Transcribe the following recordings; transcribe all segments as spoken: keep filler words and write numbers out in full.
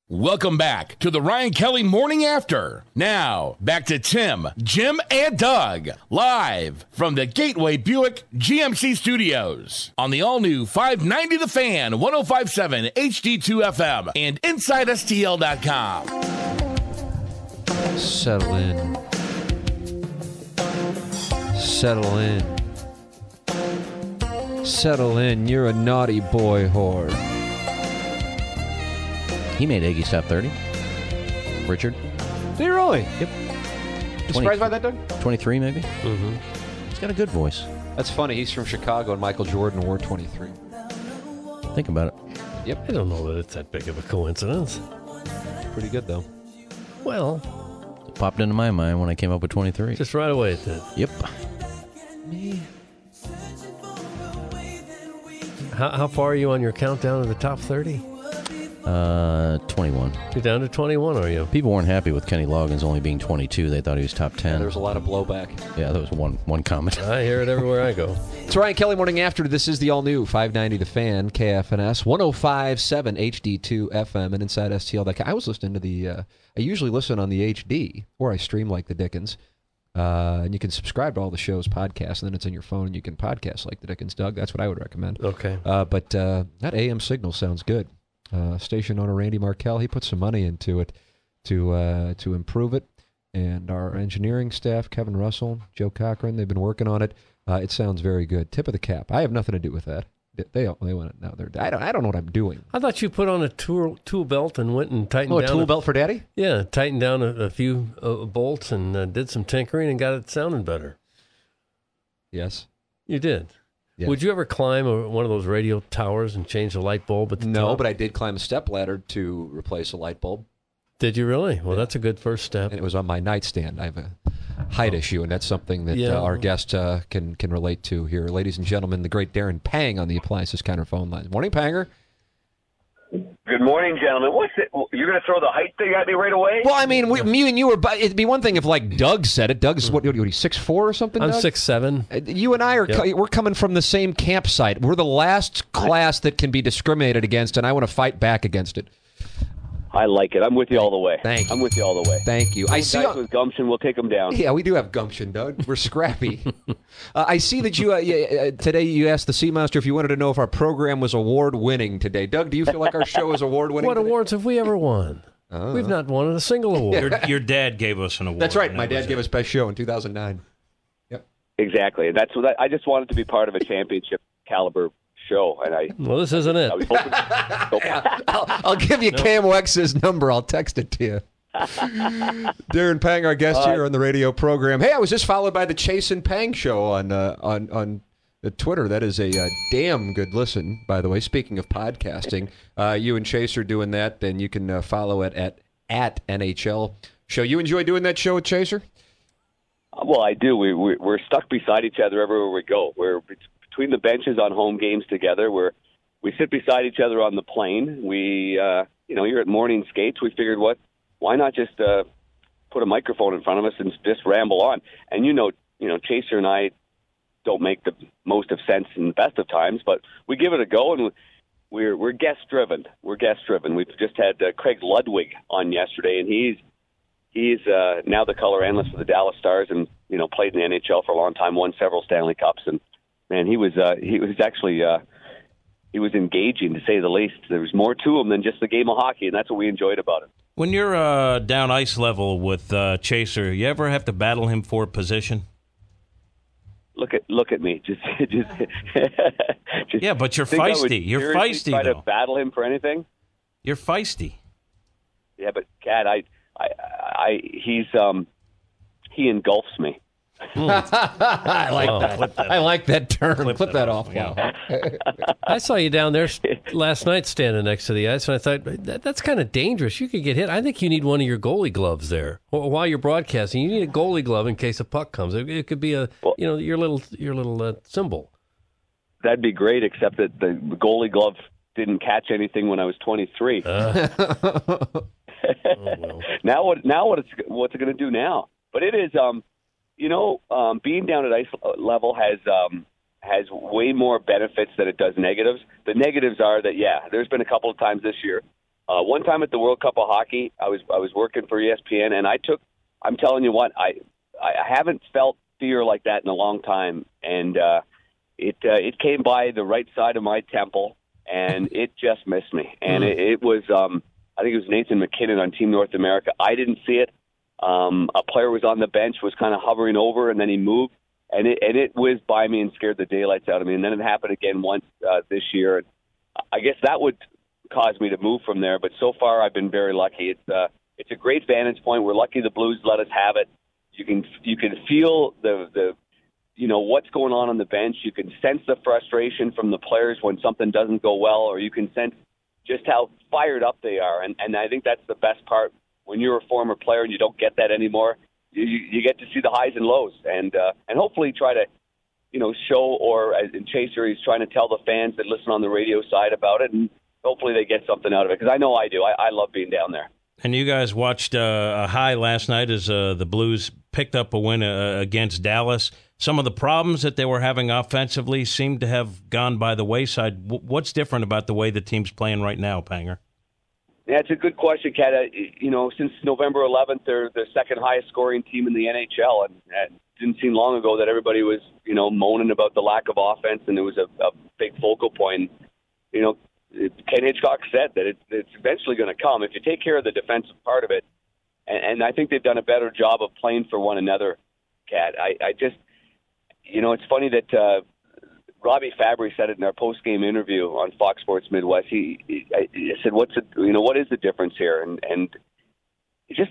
Welcome back to the Ryan Kelly Morning After. Now, back to Tim, Jim, and Doug, live from the Gateway Buick G M C Studios on the all-new five ninety The Fan, one oh five point seven H D two F M, and Inside S T L dot com. Settle in. Settle in. Settle in. You're a naughty boy whore. He made Iggy's Top thirty. Richard. Did he really? Yep. You surprised by that, Doug? twenty-three, maybe? Mm-hmm. He's got a good voice. That's funny. He's from Chicago, and Michael Jordan wore twenty-three. Think about it. Yep. I don't know that it's that big of a coincidence. Pretty good, though. Well, It popped into my mind when I came up with twenty-three. just right away it did. Yep. Me. How, how far are you on your countdown of the top thirty? Uh, twenty-one. You're down to twenty-one, are you? People weren't happy with Kenny Loggins only being twenty-two. They thought he was top ten. Yeah, there was a lot of blowback. Yeah, there was one one comment. I hear it everywhere I go. It's Ryan Kelly Morning After. This is the all-new five ninety The Fan, K F N S, one oh five point seven H D two F M, and Inside S T L dot com. I was listening to the, uh, I usually listen on the H D, or I stream like the Dickens. Uh, and you can subscribe to all the show's podcasts, and then it's in your phone, and you can podcast like the Dickens, Doug. That's what I would recommend. Okay. Uh, but uh, that A M signal sounds good. Uh, station owner Randy Markell, he put some money into it to uh, to improve it. And our engineering staff, Kevin Russell, Joe Cochran, they've been working on it. Uh, it sounds very good. Tip of the cap. I have nothing to do with that. They they, they want it now. They're I don't I don't know what I'm doing. I thought you put on a tool tool belt and went and tightened Oh, a down. tool a, belt for Daddy? Yeah, tightened down a, a few uh, bolts and uh, did some tinkering and got it sounding better. Yes. You did. Yeah. Would you ever climb a, one of those radio towers and change the light bulb at the No, top? but I did climb a step ladder to replace a light bulb, Did you really? Well, that's a good first step. and it was on my nightstand. I have a height issue, and that's something that Yeah. uh, our guest uh, can can relate to here. Ladies and gentlemen, the great Darren Pang on the Appliances Counter phone lines. Morning, Panger. Good morning, gentlemen. What's it? You're going to throw the height thing at me right away? Well, I mean, we, me and you were. It'd be one thing if like Doug said it. Doug's what? What? He's six four or something. I'm Doug? six seven. Uh, You and I are. Yep. Co- we're coming from the same campsite. We're the last class that can be discriminated against, and I want to fight back against it. I like it. I'm with you all the way. Thank you. I'm with you all the way. Thank you. I Those see. guys with gumption, we'll take them down. Yeah, we do have gumption, Doug. We're scrappy. uh, I see that you uh, yeah, uh, today you asked the Sea Monster if you wanted to know if our program was award winning today. Doug, do you feel like our show is award winning? What awards have we ever won? Uh, We've not won a single award. Your, your dad gave us an award. That's right. and My that was dad gave it. us best show in two thousand nine. Exactly. That's what I, I just wanted to be part of a championship caliber show, and I. Well, this isn't it. I was hoping. I'll, I'll give you Cam Wex's number. I'll text it to you. Darren Pang, our guest Uh, here on the radio program. Hey, I was just followed by the Chase and Pang show on uh, on on uh, Twitter. That is a uh, damn good listen, by the way. Speaking of podcasting, uh, you and Chase are doing that, and you can uh, follow it at at N H L Show. You enjoy doing that show with Chaser? Well, I do. We, we we're stuck beside each other everywhere we go. We're between the benches on home games together. We're we sit beside each other on the plane. We uh, you know, you're at morning skates. We figured, what? Why not just uh, put a microphone in front of us and just ramble on? And you know, you know, Chaser and I don't make the most of sense in the best of times, but we give it a go, and we're we're guest driven. We're guest driven. We've just had uh, Craig Ludwig on yesterday, and he's he's uh, now the color analyst for the Dallas Stars, and you know, played in the N H L for a long time, won several Stanley Cups, and man, he was uh, he was actually uh, he was engaging, to say the least. There was more to him than just the game of hockey, and that's what we enjoyed about it. When you're uh, down ice level with uh, Chaser, you ever have to battle him for position? Look at look at me, just just. just Yeah, but you're think I would feisty. You're seriously feisty, Try though. to battle him for anything? You're feisty. Yeah, but Cat, I, I, I, he's um, he engulfs me. I like Oh, that. clip that I like that term. Clip, Clip that that off. off, Wow. I saw you down there s- last night standing next to the ice, and I thought, that, that's kind of dangerous. You could get hit. I think you need one of your goalie gloves there. Wh- While you're broadcasting, you need a goalie glove in case a puck comes. It, it could be a, Well- you know, your little your little uh, symbol. That'd be great, except that the goalie glove didn't catch anything when I was twenty-three. Uh, oh, well. Now what? Now what? It's what's it going to do now? But it is, um, you know, um, being down at ice level has um, has way more benefits than it does negatives. The negatives are that, yeah, there's been a couple of times this year Uh, one time at the World Cup of Hockey, I was I was working for E S P N, and I took. I'm telling you what, I I haven't felt fear like that in a long time, and uh, it uh, it came by the right side of my temple, and it just missed me. And mm. it, it was, um, I think it was Nathan McKinnon on Team North America. I didn't see it. Um, a player was on the bench, was kind of hovering over, and then he moved, and it and it whizzed by me and scared the daylights out of me. And then it happened again once uh, this year. And I guess that would cause me to move from there. But so far, I've been very lucky. It's uh, it's a great vantage point. We're lucky the Blues let us have it. You can you can feel the the you know what's going on on the bench. You can sense the frustration from the players when something doesn't go well, or you can sense just how fired up they are. And and I think that's the best part. When you're a former player and you don't get that anymore, you you get to see the highs and lows, and uh, and hopefully try to you know show, or as in Chaser, he's trying to tell the fans that listen on the radio side about it, and hopefully they get something out of it, because I know I do. I, I love being down there. And you guys watched uh, a high last night as uh, the Blues picked up a win uh, against Dallas. Some of the problems that they were having offensively seemed to have gone by the wayside. W- what's different about the way the team's playing right now, Panger? Yeah, it's a good question, Kat. Uh, you know, since November eleventh, they're the second highest scoring team in the N H L, and it didn't seem long ago that everybody was, you know, moaning about the lack of offense, and it was a, a big focal point. You know, Ken Hitchcock said that it, it's eventually going to come if you take care of the defensive part of it, and, and I think they've done a better job of playing for one another, Kat. I, I just, you know, it's funny that uh, Robbie Fabry said it in our post-game interview on Fox Sports Midwest. He, he, he said, "What's the, you know, what is the difference here?" And and it just,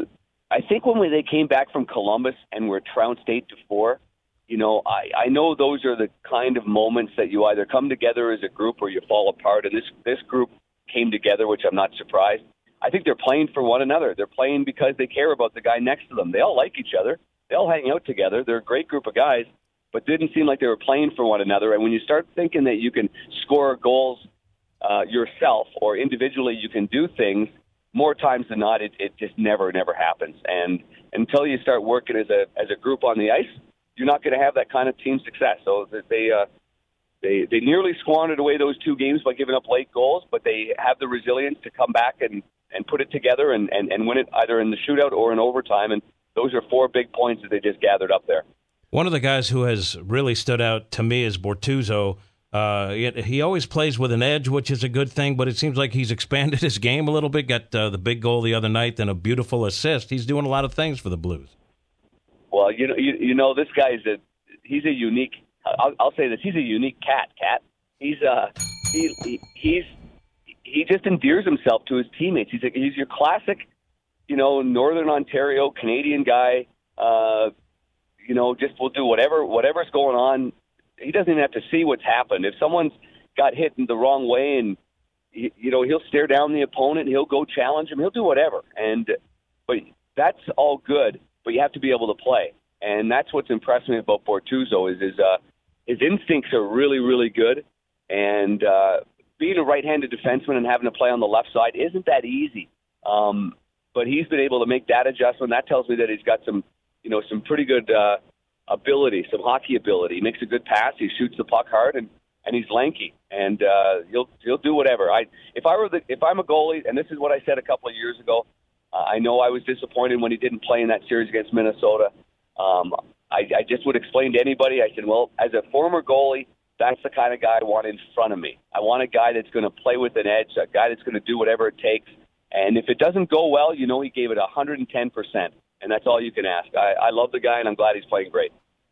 I think when we, they came back from Columbus and were trounced eight to four. You know, I, I know those are the kind of moments that you either come together as a group or you fall apart. And this this group came together, which I'm not surprised. I think they're playing for one another. They're playing because they care about the guy next to them. They all like each other. They all hang out together. They're a great group of guys, but didn't seem like they were playing for one another. And when you start thinking that you can score goals uh, yourself or individually you can do things, more times than not, it, it just never, never happens. And until you start working as a as a group on the ice, you're not going to have that kind of team success. So they uh, they they nearly squandered away those two games by giving up late goals, but they have the resilience to come back and, and put it together and, and, and win it either in the shootout or in overtime. And those are four big points that they just gathered up there. One of the guys who has really stood out to me is Bortuzzo. Uh, he always plays with an edge, which is a good thing, but it seems like he's expanded his game a little bit, got uh, the big goal the other night, then a beautiful assist. He's doing a lot of things for the Blues. Well, you know, you, you know, this guy's a he's a unique. I'll, I'll say this: he's a unique cat. Cat. He's uh he, he he's he just endears himself to his teammates. He's a, he's your classic, you know, Northern Ontario Canadian guy. Uh, you know, just will do whatever whatever's going on. He doesn't even have to see what's happened. If someone's got hit in the wrong way, and he, you know, he'll stare down the opponent, he'll go challenge him, he'll do whatever. And but that's all good. But you have to be able to play, and that's what's impressed me about Bortuzzo is his uh, his instincts are really, really good, and uh, being a right-handed defenseman and having to play on the left side isn't that easy. Um, but he's been able to make that adjustment. That tells me that he's got some, you know, some pretty good uh, ability, some hockey ability. He makes a good pass. He shoots the puck hard, and, and he's lanky, and uh, he'll he'll do whatever. I if I were the if I'm a goalie, and this is what I said a couple of years ago. Uh, I know I was disappointed when he didn't play in that series against Minnesota. Um, I, I just would explain to anybody, I said, well, as a former goalie, that's the kind of guy I want in front of me. I want a guy that's going to play with an edge, a guy that's going to do whatever it takes. And if it doesn't go well, you know he gave it one hundred ten percent, and that's all you can ask. I, I love the guy, and I'm glad he's playing great.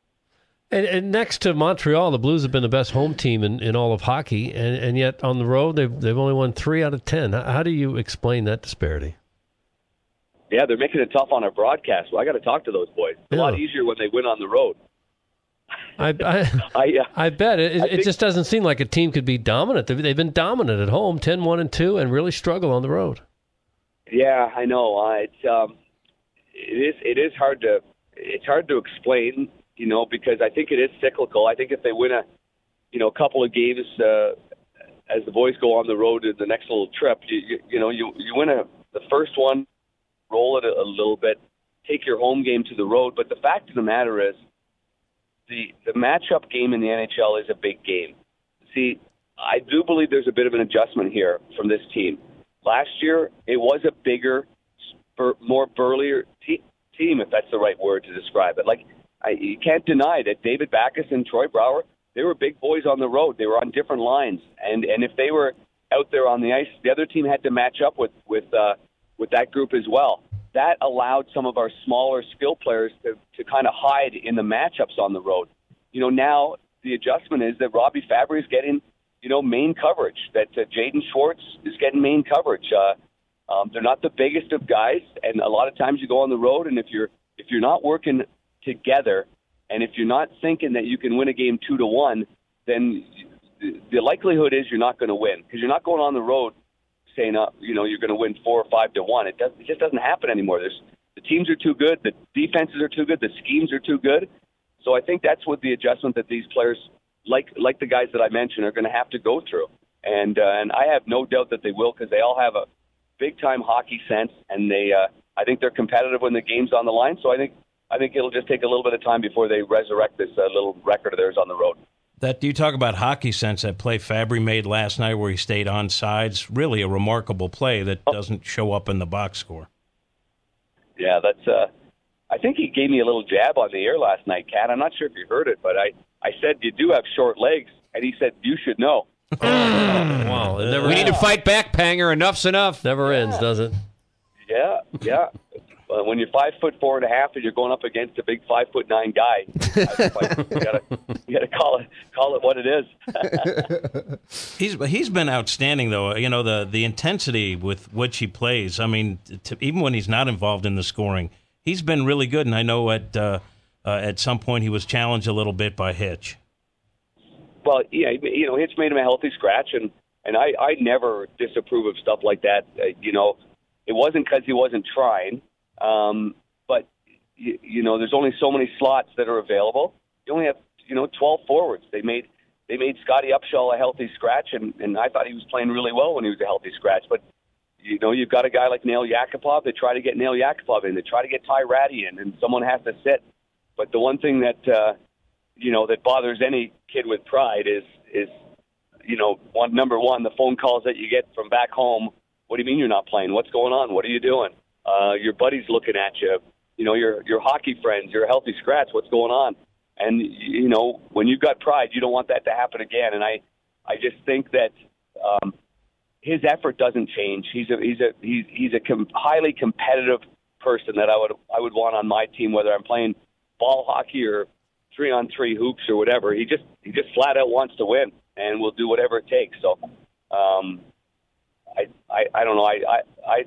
And, and next to Montreal, the Blues have been the best home team in, in all of hockey, and, and yet on the road, they've, they've only won three out of ten. How, how do you explain that disparity? Yeah, they're making it tough on our broadcast. Well, I got to talk to those boys. It's yeah. a lot easier when they win on the road. I I, I, uh, I bet. It, I it think, just doesn't seem like a team could be dominant. They've, they've been dominant at home, ten one and two, and really struggle on the road. Yeah, I know. Uh, it's um, it is it is hard to it's hard to explain, you know, because I think it is cyclical. I think if they win a you know a couple of games uh, as the boys go on the road to the next little trip, you you, you know you you win a the first one. Roll it a, a little bit, take your home game to the road. But the fact of the matter is, the the matchup game in the N H L is a big game. See, I do believe there's a bit of an adjustment here from this team. last year it was a bigger, bur- more burlier te- team, if that's the right word to describe it. Like, I, you can't deny that David Backes and Troy Brouwer, they were big boys on the road. They were on different lines, and and if they were out there on the ice, the other team had to match up with with uh, with that group as well. That allowed some of our smaller skill players to, to kind of hide in the matchups on the road. You know, now the adjustment is that Robbie Fabry is getting, you know, main coverage, that uh, Jaden Schwartz is getting main coverage. Uh, um, they're not the biggest of guys, and a lot of times you go on the road, and if you're if you're not working together, and if you're not thinking that you can win a game two to one, then the, the likelihood is you're not going to win, because you're not going on the road saying, uh, you know, you're going to win four or five to one. It, does, it just doesn't happen anymore. There's, the teams are too good. The defenses are too good. The schemes are too good. So I think that's what the adjustment that these players, like like the guys that I mentioned, are going to have to go through. And uh, and I have no doubt that they will, because they all have a big-time hockey sense, and they uh, I think they're competitive when the game's on the line. So I think I think it'll just take a little bit of time before they resurrect this uh, little record of theirs on the road. That you talk about hockey sense, that play Fabry made last night where he stayed on sides, really a remarkable play that doesn't show up in the box score. Yeah, that's. Uh, I think he gave me a little jab on the air last night, Kat. I'm not sure if you heard it, but I, I said, you do have short legs, and he said, you should know. Oh, wow. It never We need to fight back, Panger. Enough's enough. Never Yeah. ends, does it? Yeah, yeah. Uh, when you're five foot four and a half and you're going up against a big five foot nine guy, I, like, you gotta you gotta call it call it what it is. he's he's been outstanding though. You know, the the intensity with which he plays. I mean, to, even when he's not involved in the scoring, he's been really good. And I know at uh, uh, at some point he was challenged a little bit by Hitch. Well, yeah, you know, Hitch made him a healthy scratch, and and I I never disapprove of stuff like that. Uh, you know, it wasn't because he wasn't trying. Um, but, you, you know, there's only so many slots that are available. You only have, you know, twelve forwards. They made they made Scotty Upshall a healthy scratch, and, and I thought he was playing really well when he was a healthy scratch. But, you know, you've got a guy like Nail Yakupov. They try to get Nail Yakupov in. They try to get Ty Ratty in, and someone has to sit. But the one thing that, uh, you know, that bothers any kid with pride is, is you know, one, number one, the phone calls that you get from back home. What do you mean you're not playing? What's going on? What are you doing? Uh, your buddy's looking at you, you know, your your hockey friends, you're a healthy scratch, what's going on? And, you know, when you've got pride, you don't want that to happen again. And I, I just think that um, his effort doesn't change. He's a he's a he's he's a com- highly competitive person that I would I would want on my team, whether I'm playing ball hockey or three on three hoops or whatever. He just he just flat out wants to win, and will do whatever it takes. So, um, I, I I don't know. I I. I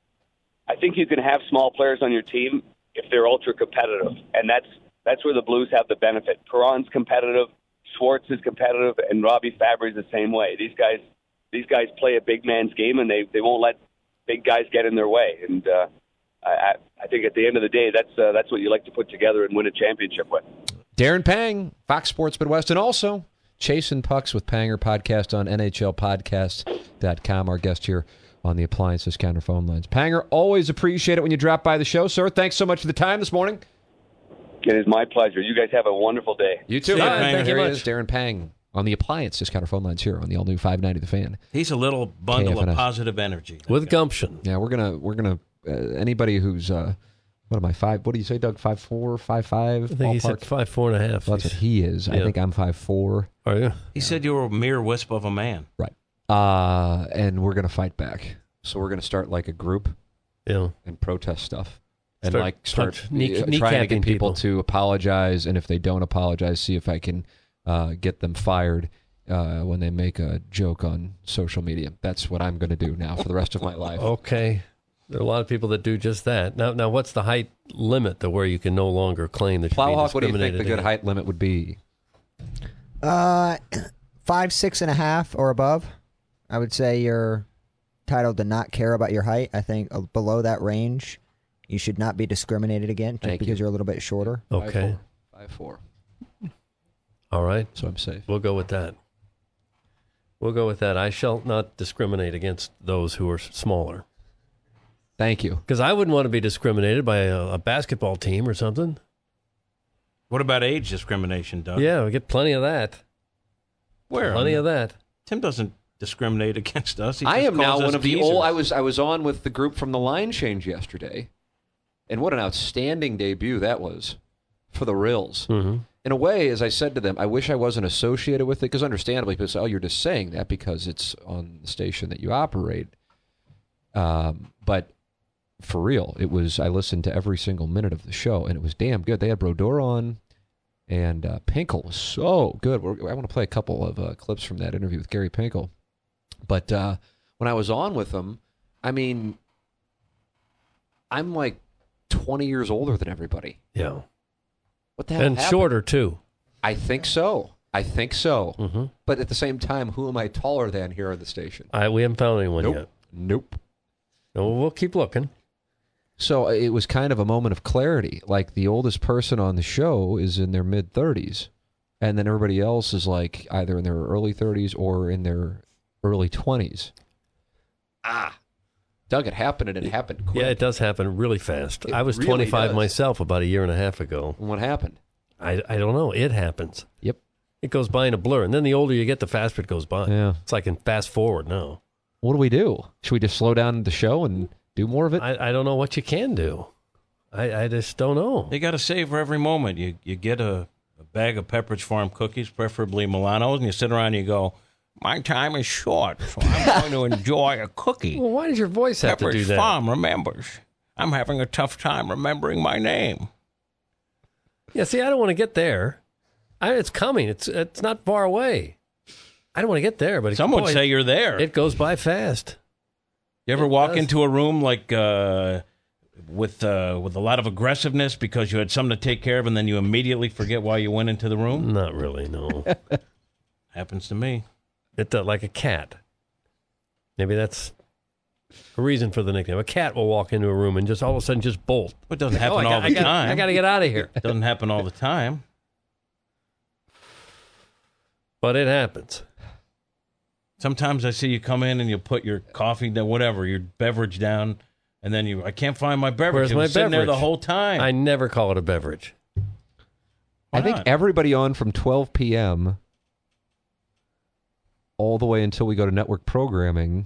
I think you can have small players on your team if they're ultra competitive, and that's that's where the Blues have the benefit. Perron's competitive, Schwartz is competitive, and Robbie Fabry's the same way. These guys, these guys play a big man's game, and they, they won't let big guys get in their way. And uh, I, I think at the end of the day, that's uh, that's what you like to put together and win a championship with. Darren Pang, Fox Sports Midwest, and also Chasing Pucks with Panger podcast on N H L podcast dot com. Our guest here on the Appliance Discounter phone lines. Panger, always appreciate it when you drop by the show, sir. Thanks so much for the time this morning. It is my pleasure. You guys have a wonderful day. You too. See ya, Hi, Panger. thank you Here much. he is, Darren Pang on the Appliance Discounter phone lines here on the all-new five ninety The Fan. He's a little bundle K F N S. of positive energy. With gumption. Yeah, we're gonna we're gonna uh, anybody who's uh, what am I five? What do you say, Doug? Five four, five five. I think he said five, four and a half. Well, that's what he is. I Yeah. think I'm five four. Are you? He said you were a mere wisp of a man. Right. Uh, and we're gonna fight back. So we're gonna start like a group Yeah. and protest stuff. And Start like start punch- knee- uh, trying to get kneecapping people people. to apologize, and if they don't apologize, see if I can uh, get them fired uh, when they make a joke on social media. That's what I'm going to do now for the rest of my life. Okay. There are a lot of people that do just that. Now, now, what's the height limit to where you can no longer claim that you're being Plowhawk, what do you think discriminated the good against? height limit would be? Uh, five, six and a half or above. I would say you're entitled to not care about your height. I think uh, below that range, you should not be discriminated against just Thank because you. you're a little bit shorter. Okay. Five four. All right. So I'm safe. We'll go with that. We'll go with that. I shall not discriminate against those who are smaller. Thank you. Because I wouldn't want to be discriminated by a, a basketball team or something. What about age discrimination, Doug? Yeah, we get plenty of that. Where? Plenty of that. Tim doesn't discriminate against us. He I just am now calls us one of the geezers. old. I was I was on with the group from the Line Change yesterday, and what an outstanding debut that was for the Rills. Mm-hmm. In a way, as I said to them, I wish I wasn't associated with it, because understandably, people say, oh, you're just saying that because it's on the station that you operate. Um, but for real, it was. I listened to every single minute of the show, and it was damn good. They had Brodeur on, and uh, Pinkel was so good. We're, I want to play a couple of uh, clips from that interview with Gary Pinkel. But uh, when I was on with them, I mean, I'm like twenty years older than everybody. Yeah. What the hell And happened? shorter, too. I think so. I think so. Mm-hmm. But at the same time, who am I taller than here on the station? I, we haven't found anyone Nope. yet. Nope. No, we'll keep looking. So it was kind of a moment of clarity. Like, the oldest person on the show is in their mid-thirties, and then everybody else is like either in their early thirties or in their early twenties. Ah. Doug, it happened, and it happened quick. Yeah, it does happen really fast. It I was really twenty-five does. myself about a year and a half ago. And what happened? I, I don't know. It happens. Yep. It goes by in a blur. And then the older you get, the faster it goes by. Yeah. It's like in fast forward now. What do we do? Should we just slow down the show and do more of it? I, I don't know what you can do. I, I just don't know. You got to savor every moment. You you get a, a bag of Pepperidge Farm cookies, preferably Milanos, and you sit around and you go, my time is short, so I'm going to enjoy a cookie. Well, why does your voice have to do Pepperidge that? Farm remembers. I'm having a tough time remembering my name. Yeah, see, I don't want to get there. I, it's coming. It's it's not far away. I don't want to get there, but it, Some would boy, say you're there. it goes by fast. You ever It walk does. into a room like uh, with uh, with a lot of aggressiveness because you had something to take care of, and then you immediately forget why you went into the room? Not really, no. Happens to me. It uh, like a cat. Maybe that's a reason for the nickname. A cat will walk into a room and just all of a sudden just bolt. It doesn't Oh, happen I got, all the I got, time. I got to get out of here. It doesn't happen all the time. But it happens. Sometimes I see you come in and you put your coffee down, whatever, your beverage down, and then you, I can't find my beverage. Where's it my was sitting there the beverage? whole time. I never call it a beverage. Why I think not? everybody on from twelve p.m. all the way until we go to network programming,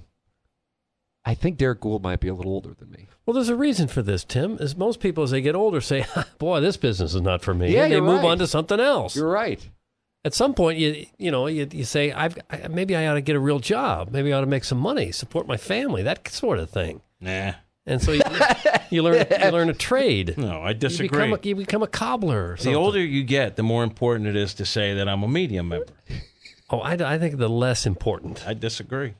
I think Derek Gould might be a little older than me. Well, there's a reason for this, Tim. Is most people, as they get older, say, boy, this business is not for me. Yeah, and they you're move right. on to something else. You're right. At some point, you you know, you, you say, I've I, maybe I ought to get a real job. Maybe I ought to make some money, support my family, that sort of thing. Nah. And so you, you learn you learn a trade. No, I You disagree. become a, you become a cobbler or the something. older you get, the more important it is to say that I'm a media member. Oh, I, I think the less important. I disagree.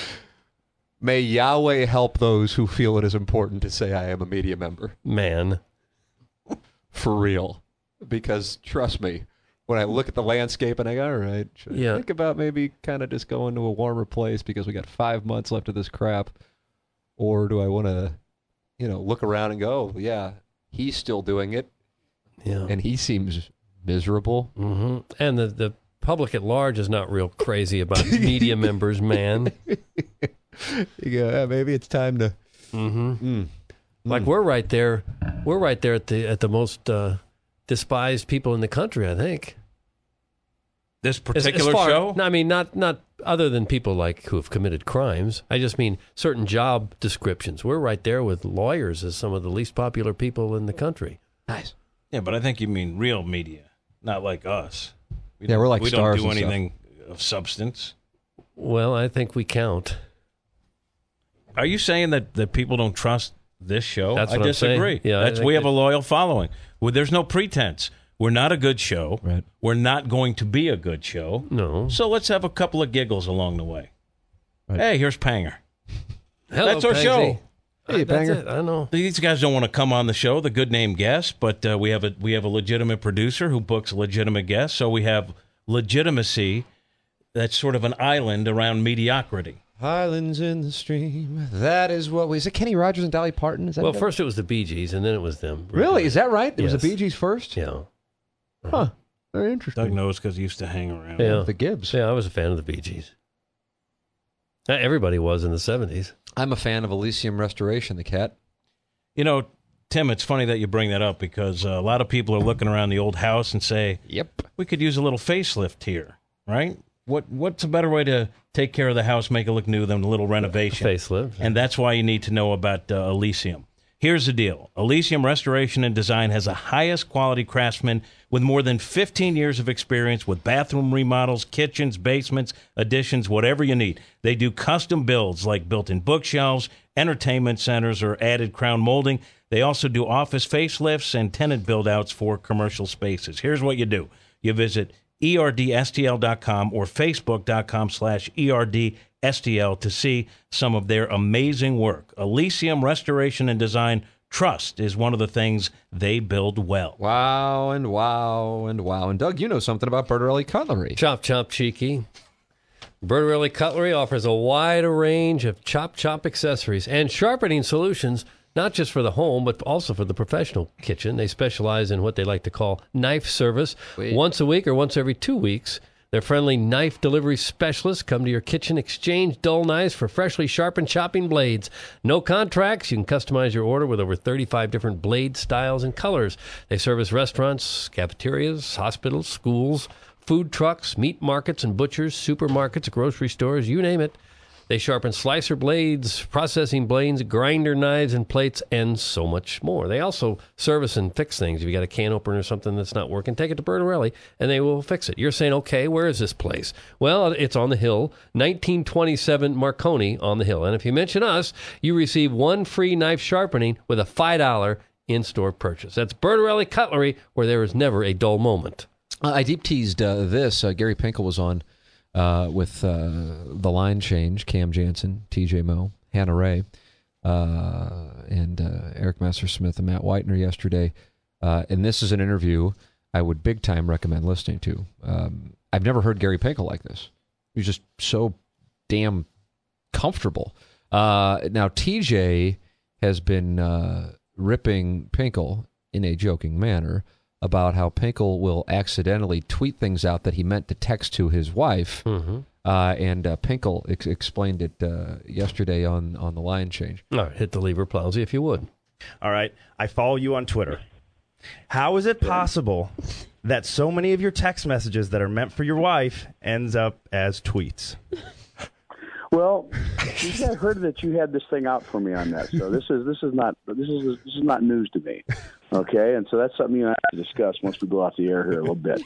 May Yahweh help those who feel it is important to say I am a media member. Man. For real. Because, trust me, when I look at the landscape and I go, all right, should I Yeah. think about maybe kind of just going to a warmer place because we got five months left of this crap? Or do I want to, you know, look around and go, yeah, he's still doing it, Yeah. and he seems miserable. hmm And the, the public at large is not real crazy about media members, man. You go, yeah, maybe it's time to... hmm Mm. Like we're right there. We're right there at the at the most uh, despised people in the country, I think. This As- particular as far, show? No, I mean, not not other than people like who have committed crimes. I just mean certain job descriptions. We're right there with lawyers as some of the least popular people in the country. Nice. Yeah, but I think you mean real media, not like us. We Yeah, don't- we're like we stars don't do and stuff. anything of substance. Well, I think we count. Are you saying that, that people don't trust this show? That's I what I'm saying. disagree. Yeah, I That's think we have that- a loyal following. Well, there's no pretense. We're not a good show. Right. We're not going to be a good show. No. So let's have a couple of giggles along the way. Right. Hey, here's Panger. Hello, That's our Pagsy. show. Hey, That's Banger. it. I know. These guys don't want to come on the show, the good name guests, but uh, we have a we have a legitimate producer who books legitimate guests. So we have legitimacy. That's sort of an island around mediocrity. Highlands in the stream. That is what we... Is it Kenny Rogers and Dolly Parton? Is that Well, that- first it was the Bee Gees, and then it was them. Really? Is that right? It was Yes. the Bee Gees first? Yeah. Huh. Very interesting. Doug knows because he used to hang around. Yeah. The Gibbs. Yeah, I was a fan of the Bee Gees. Uh, Everybody was in the seventies. I'm a fan of Elysium Restoration, the cat. You know, Tim, it's funny that you bring that up because uh, a lot of people are looking around the old house and say, Yep. we could use a little facelift here, right? what what's a better way to take care of the house, make it look new than a little renovation? Facelift. And that's why you need to know about uh, Elysium. Here's the deal. Elysium Restoration and Design has the highest quality craftsmen with more than fifteen years of experience with bathroom remodels, kitchens, basements, additions, whatever you need. They do custom builds like built-in bookshelves, entertainment centers, or added crown molding. They also do office facelifts and tenant build-outs for commercial spaces. Here's what you do. You visit E R D S T L dot com or Facebook.com slash ERDSTL to see some of their amazing work. Elysium Restoration and Design, trust is one of the things they build well. Wow and wow and wow. And Doug, you know something about Bertarelli Cutlery. Chop, chop, cheeky. Bertarelli Cutlery offers a wide range of chop, chop accessories and sharpening solutions, not just for the home, but also for the professional kitchen. They specialize in what they like to call knife service. Wait. Once a week or once every two weeks, their friendly knife delivery specialists come to your kitchen, exchange dull knives for freshly sharpened chopping blades. No contracts. You can customize your order with over thirty-five different blade styles and colors. They service restaurants, cafeterias, hospitals, schools, food trucks, meat markets and butchers, supermarkets, grocery stores, you name it. They sharpen slicer blades, processing blades, grinder knives and plates, and so much more. They also service and fix things. If you got a can opener or something that's not working, take it to Bertarelli, and they will fix it. You're saying, okay, where is this place? Well, it's on the Hill, nineteen twenty-seven Marconi on the Hill. And if you mention us, you receive one free knife sharpening with a five dollars in-store purchase. That's Bertarelli Cutlery, where there is never a dull moment. Uh, I deep teased uh, this. Uh, Gary Pinkel was on uh, with uh, the line change, Cam Jansen, T J Moe, Hannah Ray, uh, and uh, Eric Messersmith and Matt Whitener yesterday. Uh, and this is an interview I would big time recommend listening to. Um, I've never heard Gary Pinkel like this. He's just so damn comfortable. Uh, now, T J has been uh, ripping Pinkel in a joking manner about how Pinkel will accidentally tweet things out that he meant to text to his wife. Mm-hmm. Uh, and uh, Pinkel ex- explained it uh, yesterday on, on the line change. All right, hit the lever, Plowsy, if you would. All right, I follow you on Twitter. How is it possible that so many of your text messages that are meant for your wife ends up as tweets? Well, you guys heard that you had this thing out for me on that, so this is this is not this is this is not news to me, okay? And so that's something you and I have to discuss once we go off the air here a little bit.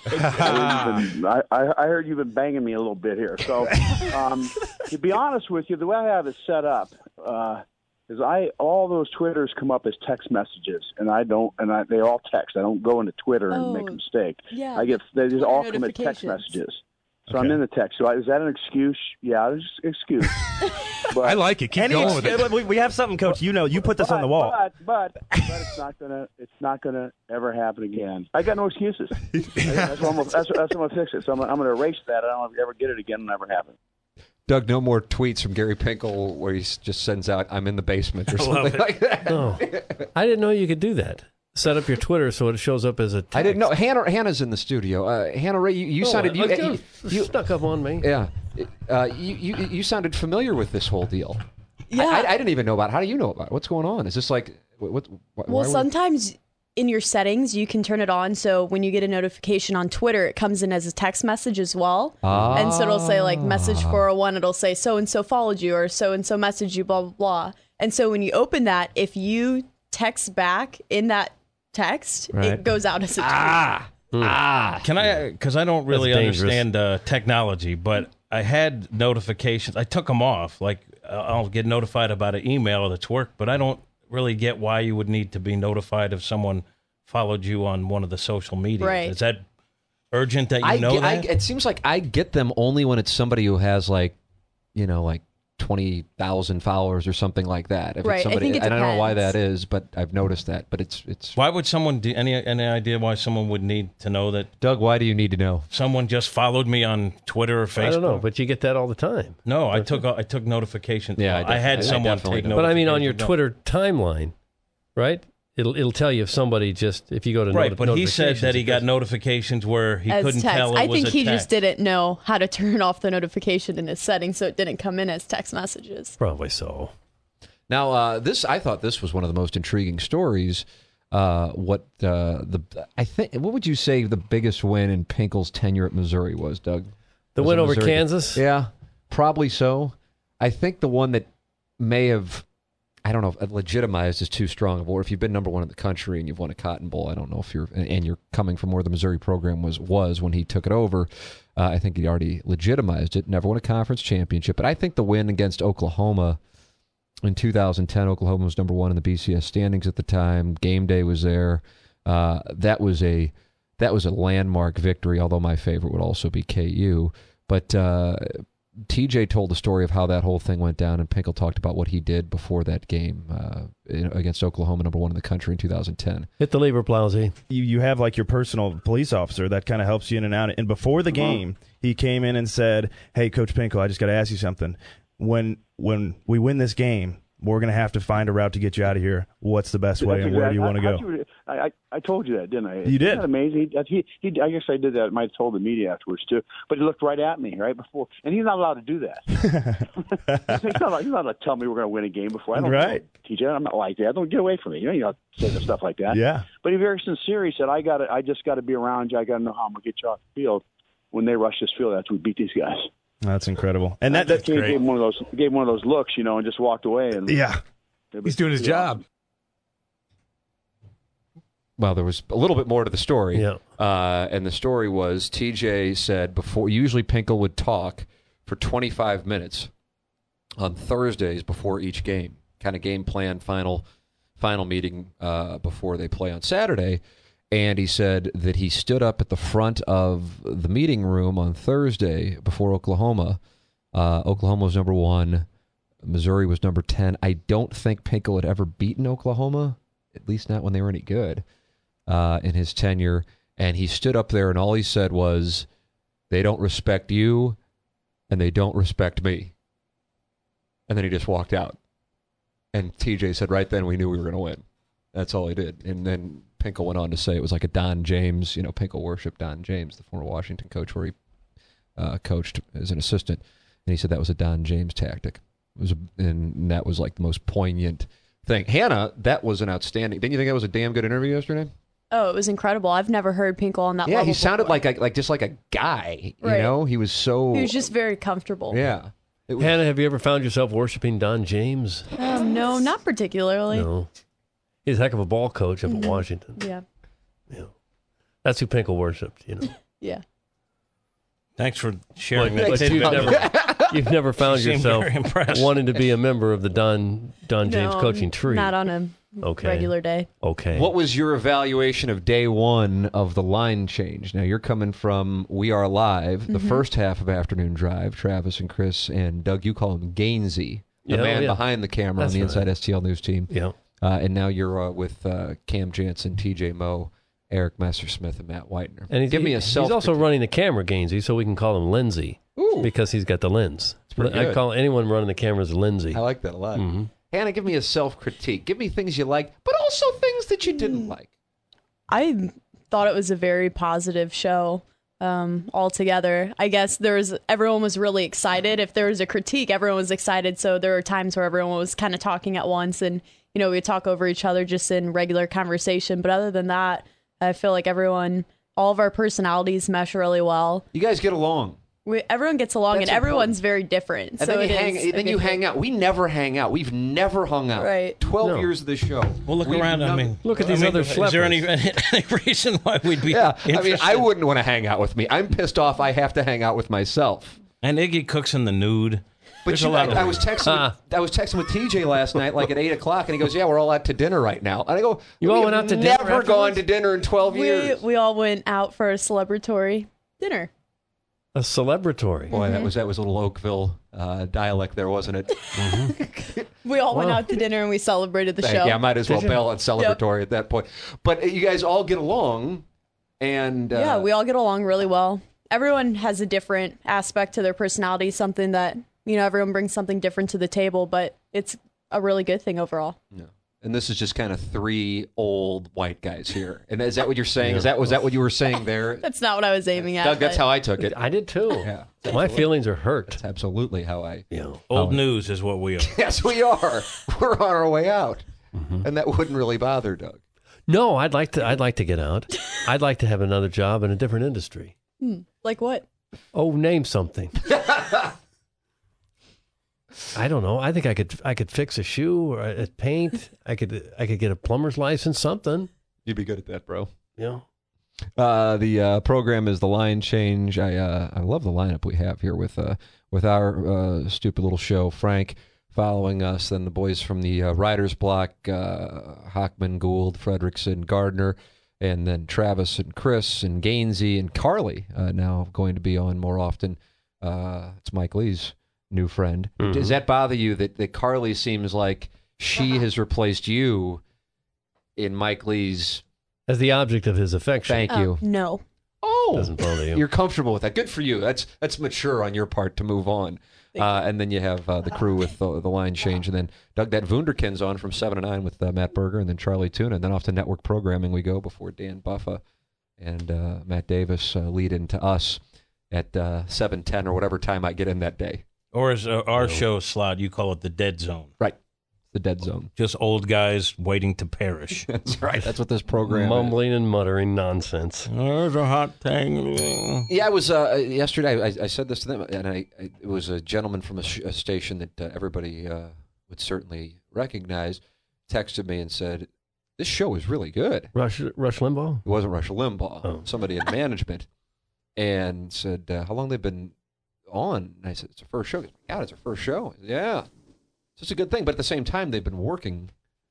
I, been, I, I heard you've been banging me a little bit here. So, um, to be honest with you, the way I have it set up uh, is I all those Twitters come up as text messages, and I don't, and I, they all text. I don't go into Twitter and Oh, make a mistake. yeah. I get they just all come as text Notifications. messages. So Okay. I'm in the text. So I, is that an excuse? Yeah, it's just an excuse. But, I like it. Keep Any going with ex- it. we, we have something, Coach. You know, you put this on the wall. But, but, but it's not gonna, it's not gonna ever happen again. I got no excuses. that's, what I'm, gonna- that's, what- that's what I'm gonna fix it. So I'm, gonna- I'm gonna erase that. I don't ever get it again. It'll never happen. Doug, no more tweets from Gary Pinkel where he s- just sends out, I'm in the basement or I love something it. like that. Oh, I didn't know you could do that. Set up your Twitter so it shows up as a text. I didn't know. Hannah, Hannah's in the studio. Uh, Hannah Ray, you, you Oh, sounded... You, I- you, you, snuck up on me. yeah. Uh, you, you, you sounded familiar with this whole deal. Yeah. I, I, I didn't even know about it. How do you know about it? What's going on? Is this like... What, what, why Well, were- sometimes in your settings, you can turn it on so when you get a notification on Twitter, it comes in as a text message as well. Ah. And so it'll say, like, message four oh one, it'll say, so and so followed you, or so and so messaged you, blah, blah, blah. And so when you open that, if you text back in that text, Right. it goes out as a tweet. Ah, ah. Can I? Because I don't really That's dangerous. understand uh, technology, but I had notifications. I took them off. Like uh, I'll get notified about an email that's work, but I don't really get why you would need to be notified if someone followed you on one of the social media. Right. Is that urgent that you I know get, I, that? it seems like I get them only when it's somebody who has like, you know, like twenty thousand followers or something like that. If Right, I it's somebody, think it and I don't know why depends. that is, but I've noticed that. But it's it's Why would someone do any any idea why someone would need to know that Doug. Why do you need to know? someone just followed me on Twitter or Facebook? I don't know, but you get that all the time. No, I took I took notifications. Yeah, I I, def- had I someone definitely take know. But I mean, on your notifications. Twitter timeline, right? It'll it'll tell you if somebody just if you go to Right, noti- but he said that he notifications, it got goes- notifications where he As couldn't text. tell it I was think a he text. just didn't know how to turn off the notification in his settings, so it didn't come in as text messages. Probably so. Now, uh, this I thought this was one of the most intriguing stories. Uh, what uh, the I think? What would you say the biggest win in Pinkel's tenure at Missouri was, Doug? The was win a over Missouri game. Kansas? Yeah, probably so. I think the one that may have, I don't know, if legitimized is too strong of a word. If you've been number one in the country and you've won a Cotton Bowl, I don't know if you're, and you're coming from where the Missouri program was was when he took it over. Uh, I think he already legitimized it. Never won a conference championship, but I think the win against Oklahoma in two thousand ten, Oklahoma was number one in the B C S standings at the time. Game day was there. Uh, that was a that was a landmark victory. Although my favorite would also be K U, but. Uh, T J told the story of how that whole thing went down, and Pinkel talked about what he did before that game uh, against Oklahoma, number one in the country in two thousand ten. Hit the lever, Plowsy. You, you have like your personal police officer that kind of helps you in and out. And before the game, he came in and said, "Hey, Coach Pinkel, I just got to ask you something. When when we win this game, we're going to have to find a route to get you out of here. What's the best way, That's and where do you exactly- want to I- go?" I, I, I told you that, didn't I? You did. Isn't that amazing? He, he, he, I guess I did that. I might have told the media afterwards, too. But he looked right at me, right before. And he's not allowed to do that. he's, not, he's not allowed to tell me we're going to win a game before. I don't Right. know, T J. I'm not like that. Don't get away from me. You know, you don't say stuff like that. Yeah. But he very sincere. He said, I got I just got to be around you. I got to know how I'm going to get you off the field when they rush this field after we beat these guys. That's incredible. And that, I that's gave, great. gave him one of those gave him one of those looks, you know, and just walked away. And Yeah. He's doing his job. Well, there was a little bit more to the story. Yeah. Uh, and the story was T J said before, usually Pinkel would talk for twenty-five minutes on Thursdays before each game, kind of game plan, final final meeting uh, before they play on Saturday. And he said that he stood up at the front of the meeting room on Thursday before Oklahoma. Uh, Oklahoma was number one. Missouri was number ten. I don't think Pinkel had ever beaten Oklahoma, at least not when they were any good, uh, in his tenure. And he stood up there, and all he said was, "They don't respect you, and they don't respect me." And then he just walked out. And T J said, right then we knew we were going to win. That's all he did. And then Pinkel went on to say it was like a Don James, you know, Pinkel worshiped Don James, the former Washington coach, where he uh, coached as an assistant. And he said that was a Don James tactic. It was, a, and that was like the most poignant thing. Hannah, that was an outstanding. Didn't you think that was a damn good interview yesterday? Oh, it was incredible. I've never heard Pinkel on that Yeah, level he sounded before. like a, like just like a guy. You Right. know, he was so. He was just very comfortable. Yeah. It was, Hannah, have you ever found yourself worshiping Don James? Um, no, not particularly. No. He's a heck of a ball coach up Mhm. at Washington. Yeah. Yeah. That's who Pinkel worshipped, you know. Yeah. Thanks for sharing But, that. but you've, tidbit. never, you've never found You seem yourself very impressed. wanting to be a member of the Don Don James No, coaching tree. Not on a Okay. regular day. Okay. What was your evaluation of day one of the line change? Now, you're coming from We Are Live, the Mhm. first half of Afternoon Drive. Travis and Chris and Doug, you call him Gainsey, the Yeah, oh, man yeah. behind the camera That's on the right. Inside S T L News team. Yeah. Uh, and now you're uh, with uh, Cam Jansen, T J Moe, Eric Messersmith, and Matt Whitener. And he's, Give me a he- self. He's also running the camera, Gainsey, so we can call him Lindsay. Ooh. Because he's got the lens. pretty I good. call anyone running the cameras Lindsay. I like that a lot. Mhm. Hannah, give me a self critique. Give me things you like, but also things that you didn't like. I thought it was a very positive show um, altogether. I guess there was everyone was really excited. If there was a critique, everyone was excited. So there were times where everyone was kind of talking at once, and you know we would talk over each other just in regular conversation. But other than that, I feel like everyone, all of our personalities mesh really well. You guys get along. We, everyone gets along, That's and everyone's important. very different. And so then it you hang. is a Then you good hang thing. out. We never hang out. We've never hung out. Right. Twelve No. years of the show. Well, look We've around. I never- mean, Look at I these mean, other Is there any, any reason why we'd be Yeah, I mean, interested? I wouldn't want to hang out with me. I'm pissed off. I have to hang out with myself. And Iggy cooks in the nude. But There's you, a lot I, of I was texting. With, I was texting with T J last night, like at eight o'clock, and he goes, "Yeah, we're all out to dinner right now." And I go, You "We all have went out to dinner Never gone afterwards?" to dinner in twelve We years." we all went out for a celebratory dinner. A celebratory. Boy, that was that was a little Oakville uh, dialect there, wasn't it? We all went Wow. out to dinner and we celebrated the Thank show. you. I might as well Did you? bail on celebratory at that point. But uh, you guys all get along, and uh, Yeah, we all get along really well. Everyone has a different aspect to their personality, something that, you know, everyone brings something different to the table, but it's a really good thing overall. Yeah. And this is just kind of three old white guys here. And is that what you're saying? Is that was that what you were saying there? That's not what I was aiming at. Doug, that's but- how I took it. I did too. Yeah. My feelings are hurt. That's absolutely how I. Yeah. Old news is what we are. Yes, we are. We're on our way out, and that wouldn't really bother Doug. No, I'd like to. I'd like to get out. I'd like to have another job in a different industry. Hmm, like what? Oh, name something. I don't know. I think I could I could fix a shoe or a, a paint. I could I could get a plumber's license, something. You'd be good at that, bro. Yeah. Uh, the uh, program is the line change. I uh, I love the lineup we have here with uh, with our uh, stupid little show. Frank following us, then the boys from the uh, Riders Block, uh, Hockman, Gould, Fredrickson, Gardner, and then Travis and Chris and Gainsey and Carly uh, now going to be on more often. Uh, it's Mike Lee's new friend. Mm-hmm. Does that bother you that, that Carly seems like she has replaced you in Mike Lee's... As the object of his affection. Thank Oh, you. no. Oh, Doesn't bother you. You're comfortable with that. Good for you. That's that's mature on your part to move on. Uh, and then you have uh, the crew with the, the line change, and then Doug that Wunderkin's on from seven to nine with uh, Matt Berger, and then Charlie Tuna, and then off to network programming we go before Dan Buffa and uh, Matt Davis uh, lead into us at uh, seven ten or whatever time I get in that day. Or as uh, our show slot, you call it the dead zone. Right. The dead zone. Just old guys waiting to perish. That's right. That's what this program Mumbling is. and muttering nonsense. There's a hot thing. Yeah, I was uh, yesterday. I, I said this to them, and I, I it was a gentleman from a, sh- a station that uh, everybody uh, would certainly recognize. Texted me and said, "This show is really good." Rush Rush Limbaugh? It wasn't Rush Limbaugh. Oh. Somebody in management, and said, uh, "How long they've been on?" And I said, "It's our first show." He goes, "Yeah, it's our first show." Said, yeah, it's just a good thing. But at the same time, they've been working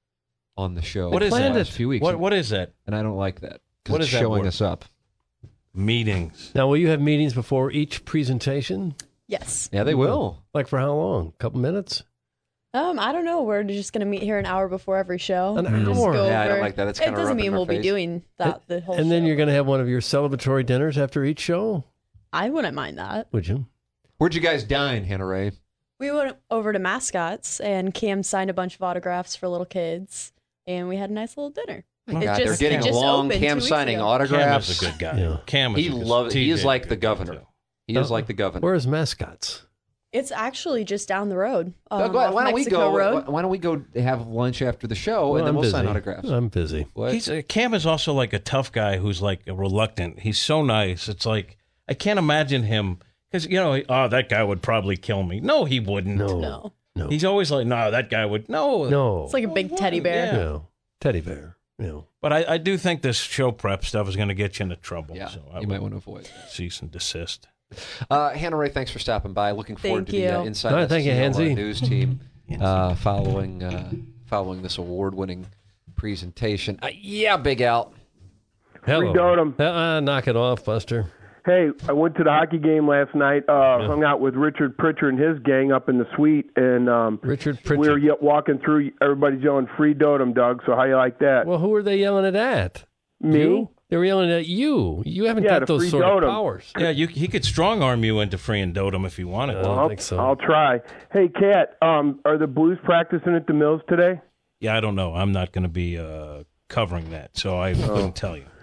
on the show. What is for the that? last few weeks. What What is that? And I don't like that because What it's is that showing word? us up. Meetings. Now, will you have meetings before each presentation? Yes. Yeah, they will. Like for how long? A couple minutes? Um, I don't know. We're just gonna meet here an hour before every show. An Just hour? go Yeah, I don't over- like that. That's It kinda doesn't rubbing mean in our we'll be face. doing that the whole. And then show. you're going to have one of your celebratory dinners after each show? I wouldn't mind that. Would you? Where'd you guys dine, Hannah Ray? We went over to Mascots, and Cam signed a bunch of autographs for little kids, and we had a nice little dinner. Oh my It God, just- they're it getting just along. opened Cam two weeks signing ago. autographs. Cam is a good guy. Yeah. Cam is He a good, loves. He T J is like a the good guy, governor. too. He is Uh, like the governor. Where's Mascots? It's actually just down the road. Um, Doug, why, off why don't we Mexico go? Road. Why don't we go have lunch after the show, Well, and then I'm we'll busy. sign autographs? I'm busy. What? He's uh, Cam is also like a tough guy who's like reluctant. He's so nice. It's like I can't imagine him because you know, oh, that guy would probably kill me. No, he wouldn't. No. No, No. He's always like, no, that guy would. No, no. it's like a big teddy bear. Yeah. No. Teddy bear. No. But I, I do think this show prep stuff is going to get you into trouble. Yeah, so I you might would want to avoid that. cease and desist. Uh, Hannah Ray, thanks for stopping by. Looking forward Thank to the uh, you. Inside All right, thank you, S T L, uh, Hansy. news team uh, following uh, following this award-winning presentation. Uh, yeah, Big Al. Hello. Dotem. Uh, uh, knock it off, Buster. Hey, I went to the hockey game last night. Uh, Yeah. Hung out with Richard Pritchard and his gang up in the suite, and um, Richard Pritchard. we were ye- walking through. Everybody's yelling "Free Dotem, Doug." So how you like that? Well, who are they yelling it at? Me? You? They were yelling at you. You haven't Yeah, got the those free sort of dotem. powers. Yeah, you, he could strong arm you into freeing Dotem if he wanted. I to. don't I'll, think so. I'll try. Hey, Kat, um, are the Blues practicing at the Mills today? Yeah, I don't know. I'm not going to be uh, covering that, so I couldn't tell you.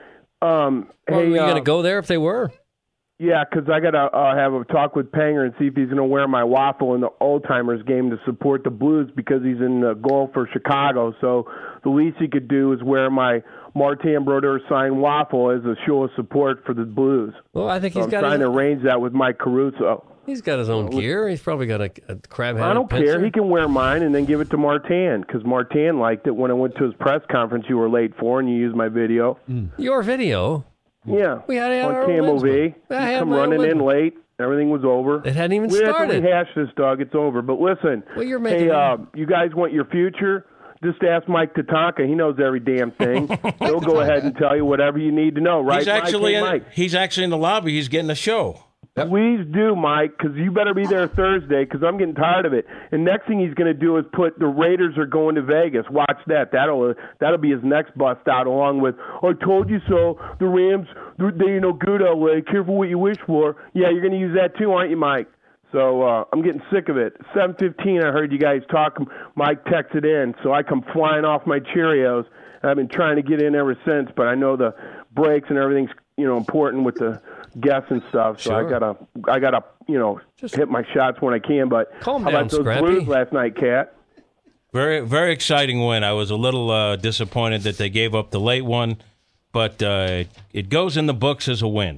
Um, Well, hey, were you uh, going to go there if they were? Yeah, 'cause I got to uh, have a talk with Panger and see if he's going to wear my waffle in the Old Timers game to support the Blues because he's in the goal for Chicago. So the least he could do is wear my Martin Brodeur signed waffle as a show of support for the Blues. Well, I think So he's I'm got trying his, to arrange that with Mike Caruso. he's got his own gear. He's probably got a, a crab hat. I don't care. He can wear mine and then give it to Martin because Martin liked it when I went to his press conference you were late for and you used my video. Your video. Yeah. We had it on our Camel V. Winsman. You I had come my own running in Winsman. late. Everything was over. It hadn't even we started. have to rehash this, Doug. It's over. But listen, Well, you're making hey, it- uh, you guys want your future? Just ask Mike Tatanka. He knows every damn thing. He'll go ahead and tell you whatever you need to know, right? He's actually Mike? Hey, in, Mike. he's actually in the lobby. He's getting a show. Please do, Mike, because you better be there Thursday because I'm getting tired of it. And next thing he's going to do is put the Raiders are going to Vegas. Watch that. That'll that'll be his next bust out, along with I told you so. The Rams, they're, they no good L A. Careful what you wish for. Yeah, you're going to use that too, aren't you, Mike? So uh, I'm getting sick of it. seven fifteen, I heard you guys talk. Mike texted in, so I come flying off my Cheerios. I've been trying to get in ever since, but I know the breaks and everything's you know important with the guests and stuff. So Sure. I gotta, I gotta, you know, Just hit my shots when I can. But calm how down, about those Scrappy. Blues last night, Kat? Very, very exciting win. I was a little uh, disappointed that they gave up the late one, but uh, it goes in the books as a win.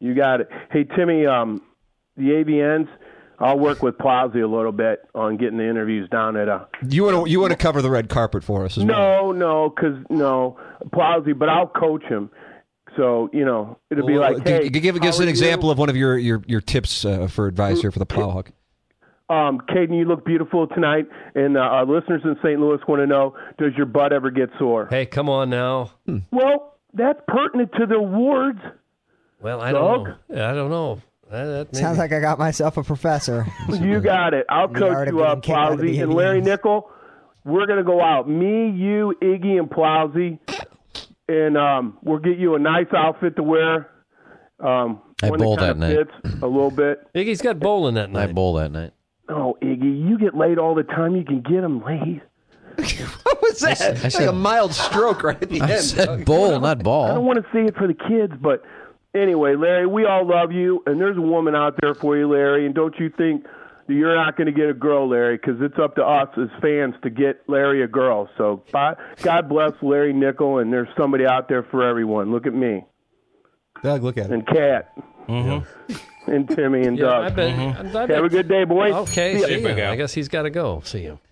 You got it. Hey, Timmy, um, the A V Ns, I'll work with Plowsy a little bit on getting the interviews down at a. You want to you want to cover the red carpet for us as no, well? No, no, because no, Plowsy, but I'll coach him. So you know, it'll be well, like, g- hey, g- give, give us how an are example you? of one of your your, your tips uh, for advice here for the Plowhawk. Um, Caden, you look beautiful tonight, and uh, our listeners in Saint Louis want to know: does your butt ever get sore? Hey, come on now. Hmm. Well, that's pertinent to the awards. Well, I Doug? don't know. I don't know. Uh, that Sounds like I got myself a professor. You got it. I'll The coach art of you up, getting kicked out of the Plowsy. And Larry A V Ns. Nickel, we're going to go out. Me, you, Iggy, and Plowsy. And um, we'll get you a nice outfit to wear. Um, I one that bowled kinda that night. fits a little bit. Iggy's got bowling that I night. bowl that night. Oh, Iggy, you get laid all the time. You can get them laid. What was that? I said- I Like said- a mild stroke right at the I end. said bowl, not I don't ball. want to say it for the kids, but anyway, Larry, we all love you, and there's a woman out there for you, Larry, and don't you think that you're not going to get a girl, Larry, because it's up to us as fans to get Larry a girl. So bye. God bless Larry Nickel, and there's somebody out there for everyone. Look at me. Doug, look at it. And Kat. Mm-hmm. And Timmy and Yeah, Doug. I bet. Mm-hmm. I bet. Have a good day, boys. Okay, See ya. see Big ya. Al. I guess he's got to go. See you.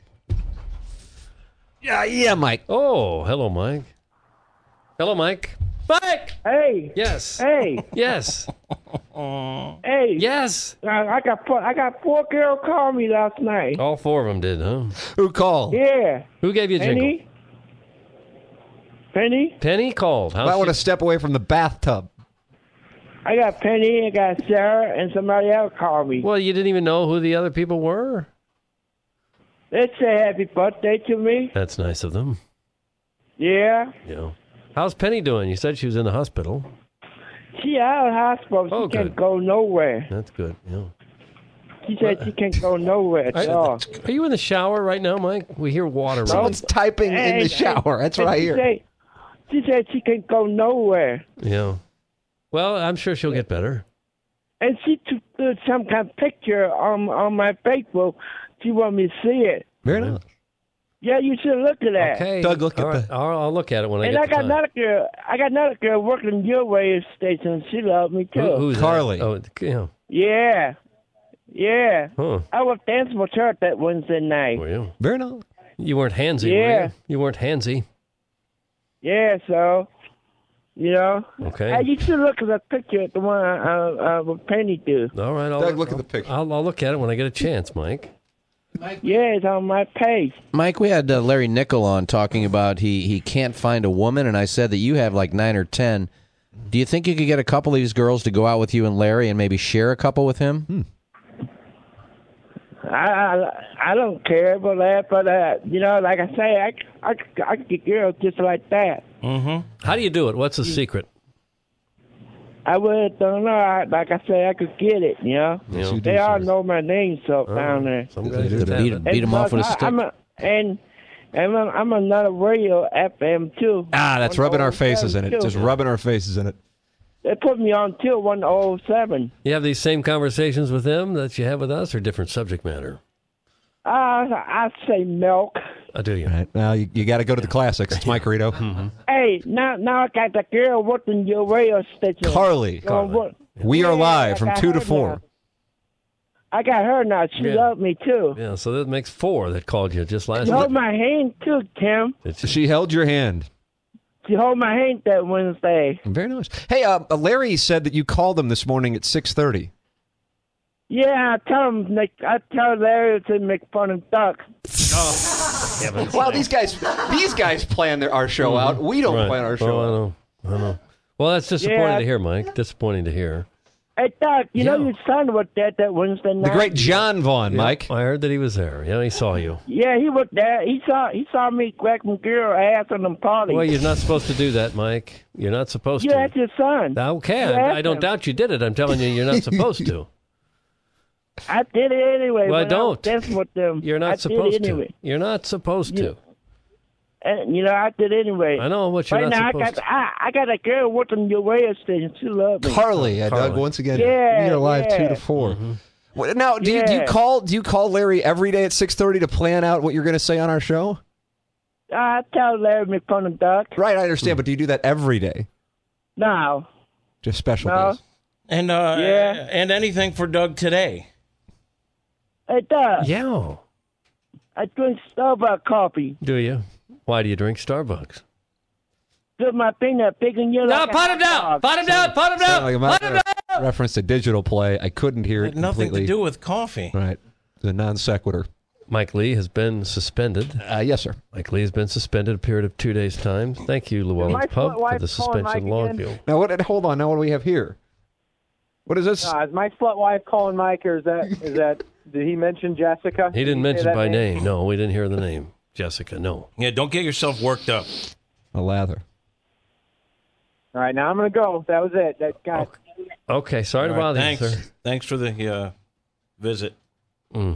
Yeah, yeah, Mike. Oh, hello, Mike. Hello, Mike. Mike. Hey. Yes. Hey. Yes. Hey. Yes. I, I got four, I got four girls call me last night. All four of them did, huh? Who called? Yeah. Who gave you a jingle? Penny. Penny. Penny called. How's I want she- to step away from the bathtub. I got Penny. I got Sarah, and somebody else called me. Well, you didn't even know who the other people were. They say happy birthday to me. That's nice of them. Yeah. Yeah. How's Penny doing? You said she was in the hospital. She out of the hospital. She Oh, can't good. go nowhere. That's good. Yeah. She said she can't go nowhere at I- all. Are you in the shower right now, Mike? We hear water. Someone's typing in Hey, the shower. That's what and I she hear. Say, she said she can't go nowhere. Yeah. Well, I'm sure she'll get better. And she took uh, some kind of picture on on my Facebook. She want me to see it. Very nice. Yeah, you should look at that. Okay. Doug, look at All right. the- I'll, I'll look at it when I And get I the got time. another girl. I got another girl working your radio station. She loved me too. Who, who's that? Carly. Oh, yeah. Yeah, yeah. Huh. I was dancing with her that Wednesday night. Were you? Very nice. You weren't handsy, were Yeah. you? You weren't handsy. Yeah, so you know. Okay. I used to look at the picture at the one uh, uh, with Penny do. All right. I'll Doug, look at the picture. I'll, I'll look at it when I get a chance, Mike. Yeah, it's on my page. Mike, we had uh, Larry Nickel on talking about he, he can't find a woman, and I said that you have like nine or ten. Do you think you could get a couple of these girls to go out with you and Larry and maybe share a couple with him? Hmm. I, I I don't care about that, but uh, you know, like I say, I I I could get girls just like that. Mm-hmm. How do you do it? What's the secret? I would don't know. I, like I say, I could get it. You know, Yes, you they all know my name, so down there. Some guys Beat, just have beat, it. beat him off with a I- stick. I'm a, and and I'm, I'm another radio F M too. Ah, that's rubbing our faces in it. Too. Just rubbing our faces in it. They put me on till one oh seven. You have these same conversations with them that you have with us, or different subject matter? Uh, I say milk. I do you. All right. Now you, you got to go to the classics. It's Mike Rito. Hey, now now I got the girl working your radio station. Carly. Uh, what- We are Yeah, live I from got two to her four. now. I got her now. She Yeah. loved me too. Yeah, so that makes four that called you just last She night. held my hand too, Tim. She held your hand. She held my hand that Wednesday. Very nice. Hey, uh, Larry said that you called him this morning at six thirty. Yeah, I tell him. Like, I tell Larry to make fun of Duck. Well, these guys, these guys plan their, our show out. We don't Right. plan our show Oh, I out. know. I know. Well, that's disappointing Yeah. to hear, Mike. Disappointing to hear. Hey, Duck, you know Yeah. your son was there that Wednesday night. The great John Vaughn, Mike. I heard that he was there. Yeah, he saw you. Yeah, he was there. He saw he saw me crack my girl ass on them party. Well, you're not supposed to do that, Mike. You're not supposed You to. asked your son. Okay, You I, asked I don't him. doubt you did it. I'm telling you, you're not supposed to. I did it anyway. Well, I when was don't. dancing with them. You're I not did supposed it anyway. to. You're not supposed to. And you know, I did anyway. I know what you're right not now, supposed I got I, I got a girl working your radio station. She loves me. Carly, yeah, Doug. Carly. Once again, Yeah, we are live yeah. two to four. What- Now, do you, do you Yeah. call do you call Larry every day at six thirty to plan out what you're going to say on our show? I tell Larry make fun of Duck. Right, I understand, but do you do that every day? No, Just special no. days. And uh, Yeah. and anything for Doug today? Hey, Doug. Yeah. I drink Starbucks coffee. Do you? Why do you drink Starbucks? Put my finger picking you No, like a pot him down. hot dog. Pot him down. Pot him Sounded down. like Pot him a down. reference to digital play. I couldn't hear It it had nothing completely. to do with coffee. Right. The non sequitur. Mike Lee has been suspended. Uh, yes, sir. Mike Lee has been suspended a period of two days' time. Thank you, My Llewellyn's Pub, for wife the calling Mike suspension log again? deal. Now, what? Hold on. Now, what do we have here? What is this? Uh, is my slut wife calling Mike, or is that is that? Did he mention Jessica? He didn't Did mention say that by name. No, we didn't hear the name. Jessica, no. Yeah, don't get yourself worked up. A lather. All right, now I'm gonna go. That was it. That guy. Okay, sorry All to right, bother thanks. you, sir. Thanks for the uh, visit. Mm.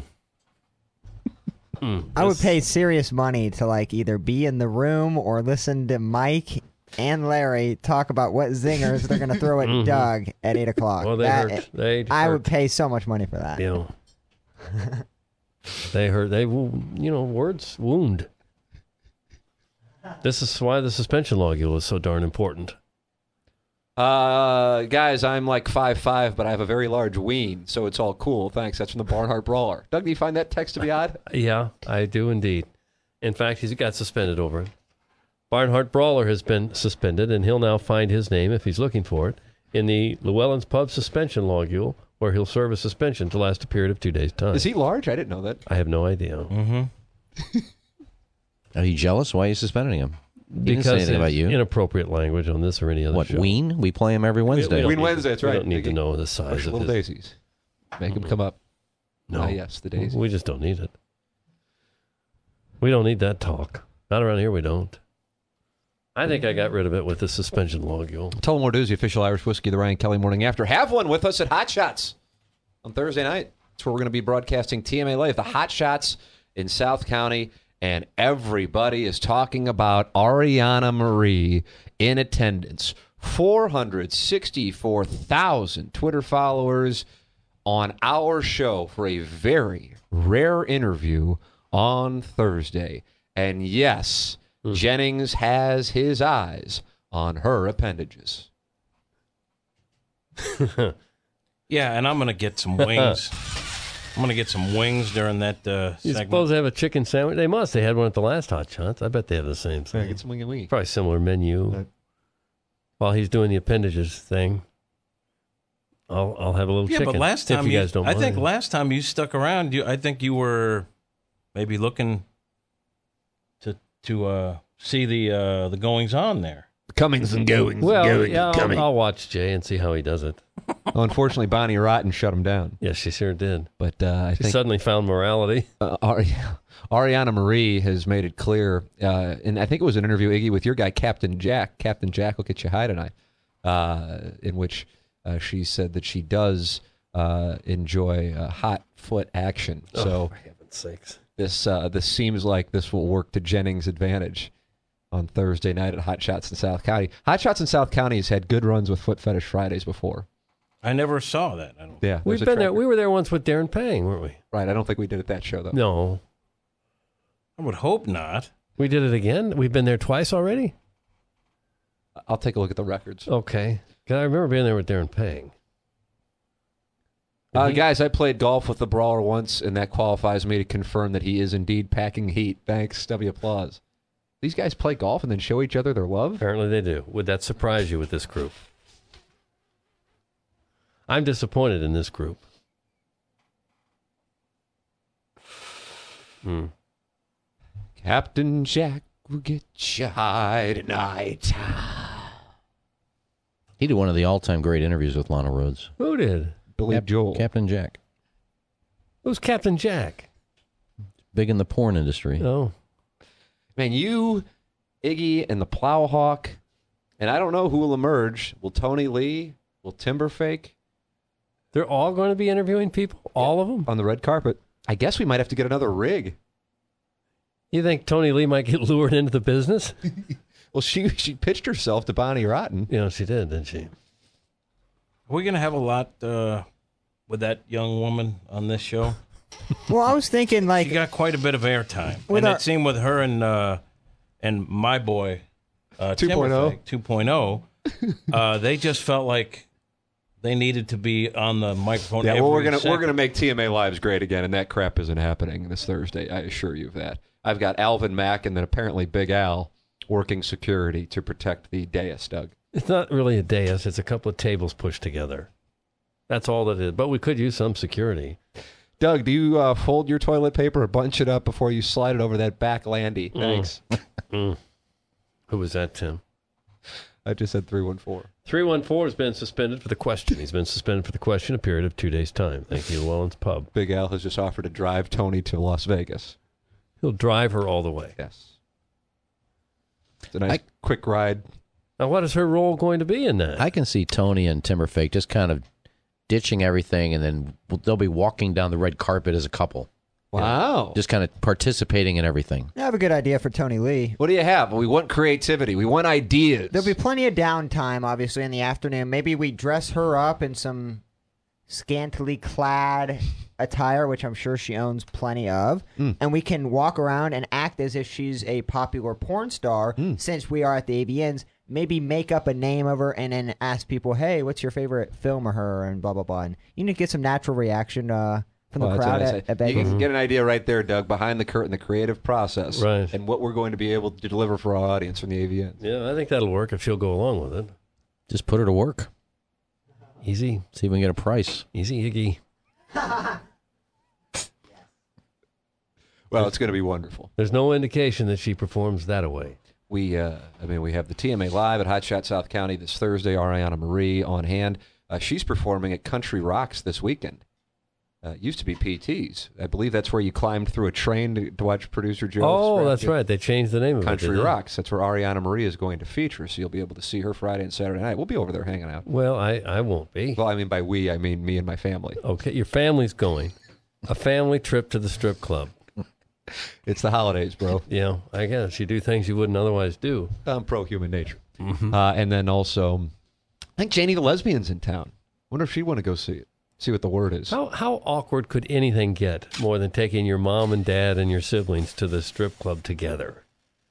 Mm. I would pay serious money to like either be in the room or listen to Mike and Larry talk about what zingers they're going to throw at Mhm. Doug at eight o'clock. Well, they That- hurt. They I hurt. would pay so much money for that. You know, they hurt. They, wo- you know, words wound. This is why the suspension log is so darn important. Uh, guys, I'm like five five, but I have a very large ween, so it's all cool. Thanks. That's from the Barnhart Brawler. Doug, do you find that text to be odd? Yeah, I do indeed. In fact, he's got suspended over it. Barnhart Brawler has been suspended, and he'll now find his name, if he's looking for it, in the Llewellyn's Pub suspension logule, where he'll serve a suspension to last a period of two days' time. Is he large? I didn't know that. I have no idea. Mm-hmm. Are you jealous? Why are you suspending him? He didn't Because say anything it's about you. inappropriate language on this or any other What, show. Ween? We play him every We- we Wednesday. don't Ween need- Wednesday, that's we right. don't need to Biggie. know the size Push of little his... daisies. Make them come up. No. Ah, yes, the daisies. We just don't need it. We don't need that talk. Not around here, we don't. I think I got rid of it with the suspension logule. Tullamore Dews, the official Irish whiskey, the Ryan Kelly Morning After. Have one with us at Hot Shots on Thursday night. That's where we're going to be broadcasting T M A Live, the Hot Shots in South County. And everybody is talking about Ariana Marie in attendance. four hundred sixty-four thousand Twitter followers on our show for a very rare interview on Thursday. And yes, Mm. Jennings has his eyes on her appendages. Yeah, and I'm going to get some wings. I'm going to get some wings during that uh, You segment. suppose they have a chicken sandwich? They must. They had one at the last Hot Shots. I bet they have the same thing. Yeah, get some wing and wing. Probably similar menu. Right. While he's doing the appendages thing, I'll I'll have a little Yeah, chicken. but last if time you guys don't I think mind. last time you stuck around, you I think you were maybe looking to to uh, see the uh, the goings on there. Comings and goings. Well, going yeah, and I'll, coming. I'll watch Jay and see how he does it. Well, unfortunately, Bonnie Rotten shut him down. Yes, she sure did. But uh, I She think suddenly found morality. uh, Ari- Ariana Marie has made it clear, uh, and I think it was an interview, Iggy, with your guy, Captain Jack. Captain Jack will get you high tonight, uh, in which uh, she said that she does uh, enjoy uh, hot foot action. Oh, So for heaven's sakes. this uh, this seems like this will work to Jennings' advantage on Thursday night at Hot Shots in South County. Hot Shots in South County has had good runs with Foot Fetish Fridays before. I never saw that. I don't. Yeah, We've there's a been there. track We were there once with Darren Pang, weren't we? Right, I don't think we did it that show, though. No. I would hope not. We did it again? We've been there twice already? I'll take a look at the records. Okay. 'Cause I remember being there with Darren Pang. Uh, He- guys, I played golf with the Brawler once, and that qualifies me to confirm that he is indeed packing heat. Thanks, W. Applause. These guys play golf and then show each other their love? Apparently they do. Would that surprise you with this group? I'm disappointed in this group. Hmm. Captain Jack will get you high tonight. He did one of the all-time great interviews with Lana Rhoades. Who did? Billy Cap- Joel. Captain Jack. Who's Captain Jack? Big in the porn industry. Oh. Man, you, Iggy, and the Plowhawk, and I don't know who will emerge. Will Tony Lee? Will Timberfake? They're all going to be interviewing people? All of them? On the red carpet. I guess we might have to get another rig. You think Tony Lee might get lured into the business? Well, she she pitched herself to Bonnie Rotten. You know, she did, didn't she? Are we going to have a lot uh, with that young woman on this show? Well, I was thinking like She got quite a bit of airtime, With and our- it seemed with her and uh, and my boy uh, two point oh. Timberfake, two point oh, uh, they just felt like They needed to be on the microphone. Yeah, every well, we're gonna second. we're gonna make T M A Lives great again, and that crap isn't happening this Thursday. I assure you of that. I've got Alvin Mack and then apparently Big Al working security to protect the dais, Doug. It's not really a dais. It's a couple of tables pushed together. That's all that is. But we could use some security. Doug, do you uh, fold your toilet paper or bunch it up before you slide it over that back landy? Thanks. Mm. mm. Who was that, Tim? I just said three one four. three one four has been suspended for the question. He's been suspended for the question a period of two days' time. Thank you, Llewellyn's Pub. Big Al has just offered to drive Tony to Las Vegas. He'll drive her all the way. Yes. It's a nice I, quick ride. Now, what is her role going to be in that? I can see Tony and Timberfake just kind of ditching everything, and then they'll be walking down the red carpet as a couple. Wow. Just kind of participating in everything. I have a good idea for Tony Lee. What do you have? We want creativity. We want ideas. There'll be plenty of downtime, obviously, in the afternoon. Maybe we dress her up in some scantily clad attire, which I'm sure she owns plenty of, mm. and we can walk around and act as if she's a popular porn star, mm. since we are at the A V Ns. Maybe make up a name of her and then ask people, hey, what's your favorite film of her, and blah, blah, blah. And you need to get some natural reaction uh, from the well, crowd at, at Vegas. You can get an idea right there, Doug, behind the curtain, the creative process, right, and what we're going to be able to deliver for our audience from the A V Ns. Yeah, I think that'll work if she'll go along with it. Just put her to work. Easy. See if we can get a price. Easy, Iggy. Well, it's going to be wonderful. There's no indication that she performs that away. We, uh, I mean, we have the T M A Live at Hot Shot South County this Thursday. Ariana Marie on hand. Uh, she's performing at Country Rocks this weekend. Uh, used to be P T's. I believe that's where you climbed through a train to, to watch producer Joe. Oh, that's right. They changed the name of Country it. Country Rocks. That's where Ariana Marie is going to feature. So you'll be able to see her Friday and Saturday night. We'll be over there hanging out. Well, I, I won't be. Well, I mean by we, I mean me and my family. Okay, your family's going. A family trip to the strip club. It's the holidays, bro. Yeah, I guess you do things you wouldn't otherwise do. I'm pro human nature. Mm-hmm. Uh, and then also, I think Janie the Lesbian's in town. Wonder if she'd want to go see it. See what the word is. How how awkward could anything get more than taking your mom and dad and your siblings to the strip club together?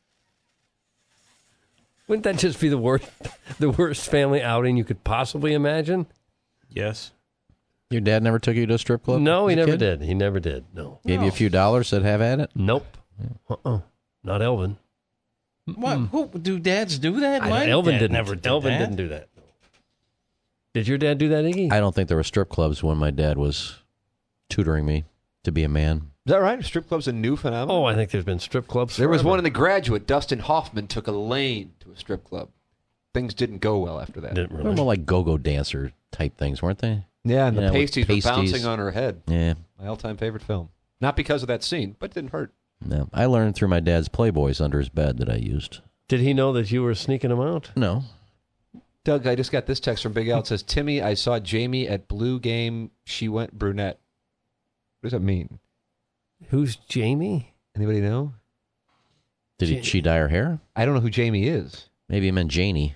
Wouldn't that just be the worst the worst family outing you could possibly imagine? Yes. Your dad never took you to a strip club? No, he as a never kid? did. He never did. No. Gave no. you a few dollars, said have at it? Nope. Uh-uh. Not Elvin. What? Who do dads do that? I, My Elvin dad didn't. never did Elvin that. didn't do that. Did your dad do that, Iggy? I don't think there were strip clubs when my dad was tutoring me to be a man. Is that right? Strip club's a new phenomenon? Oh, I think there's been strip clubs There was forever. one in The Graduate. Dustin Hoffman took Elaine to a strip club. Things didn't go well after that. Didn't They really. were more like go-go dancer type things, weren't they? Yeah, and Yeah, the with pasties, pasties. were bouncing on her head. Yeah. My all-time favorite film. Not because of that scene, but it didn't hurt. No. I learned through my dad's Playboys under his bed that I used. Did he know that you were sneaking them out? No. Doug, I just got this text from Big Al. It says, Timmy, I saw Jamie at Blue Game. She went brunette. What does that mean? Who's Jamie? Anybody know? Did he, she dye her hair? I don't know who Jamie is. Maybe he meant Janie.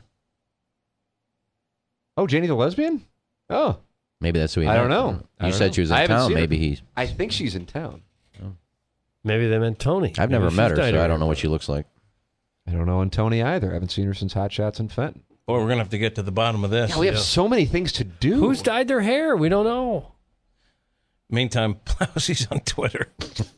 Oh, Janie the lesbian? Oh. Maybe that's who he I meant. don't know. You I don't said know. she was I in haven't town. seen her. Maybe he's... I think she's in town. Maybe they meant Tony. I've Maybe never she's met her, dyed so I hair. don't know what she looks like. I don't know on Tony either. I haven't seen her since Hot Shots in Fenton. Boy, we're going to have to get to the bottom of this. Yeah, we have so many things to do. Who's dyed their hair? We don't know. Meantime, Plowsy's on Twitter.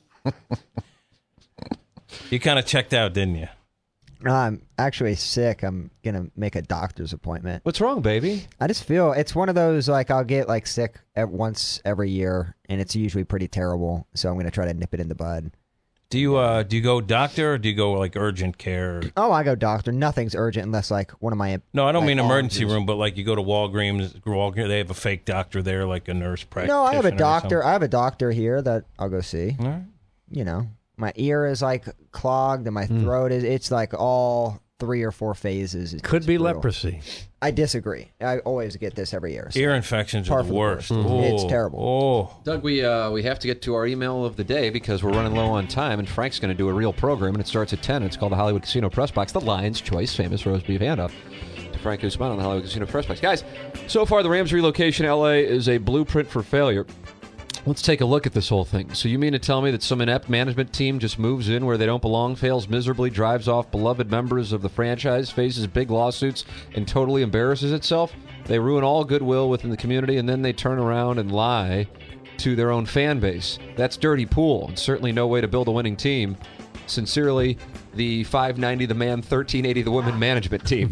You kind of checked out, didn't you? No, I'm actually sick. I'm gonna make a doctor's appointment. What's wrong, baby? I just feel it's one of those like I'll get like sick at once every year, and it's usually pretty terrible. So I'm gonna try to nip it in the bud. Do you uh do you go doctor or do you go like urgent care? Oh, I go doctor. Nothing's urgent unless like one of my No, I don't like, mean emergency arms is- room, but like you go to Walgreens, Walgreens, they have a fake doctor there, like a nurse practitioner. No, I have a or doctor. something. I have a doctor here that I'll go see. All right. You know, my ear is like clogged, and my Hmm. throat is. It's like all three or four phases. It's Could be brutal. leprosy. I disagree. I always get this every year. so- Ear infections Par are for the the worst. worst. Oh, It's terrible. Oh, Doug, we uh, we have to get to our email of the day because we're running low on time, and Frank's going to do a real program, and it starts at ten. And it's called the Hollywood Casino Press Box, the Lion's Choice famous roast beef handoff to Frank Guzman on the Hollywood Casino Press Box. Guys, so far the Rams relocation to L A is a blueprint for failure. Let's take a look at this whole thing. So you mean to tell me that some inept management team just moves in where they don't belong, fails miserably, drives off beloved members of the franchise, faces big lawsuits, and totally embarrasses itself? They ruin all goodwill within the community, and then they turn around and lie to their own fan base. That's dirty pool, and certainly no way to build a winning team. Sincerely, the five ninety the man, thirteen eighty the women management team.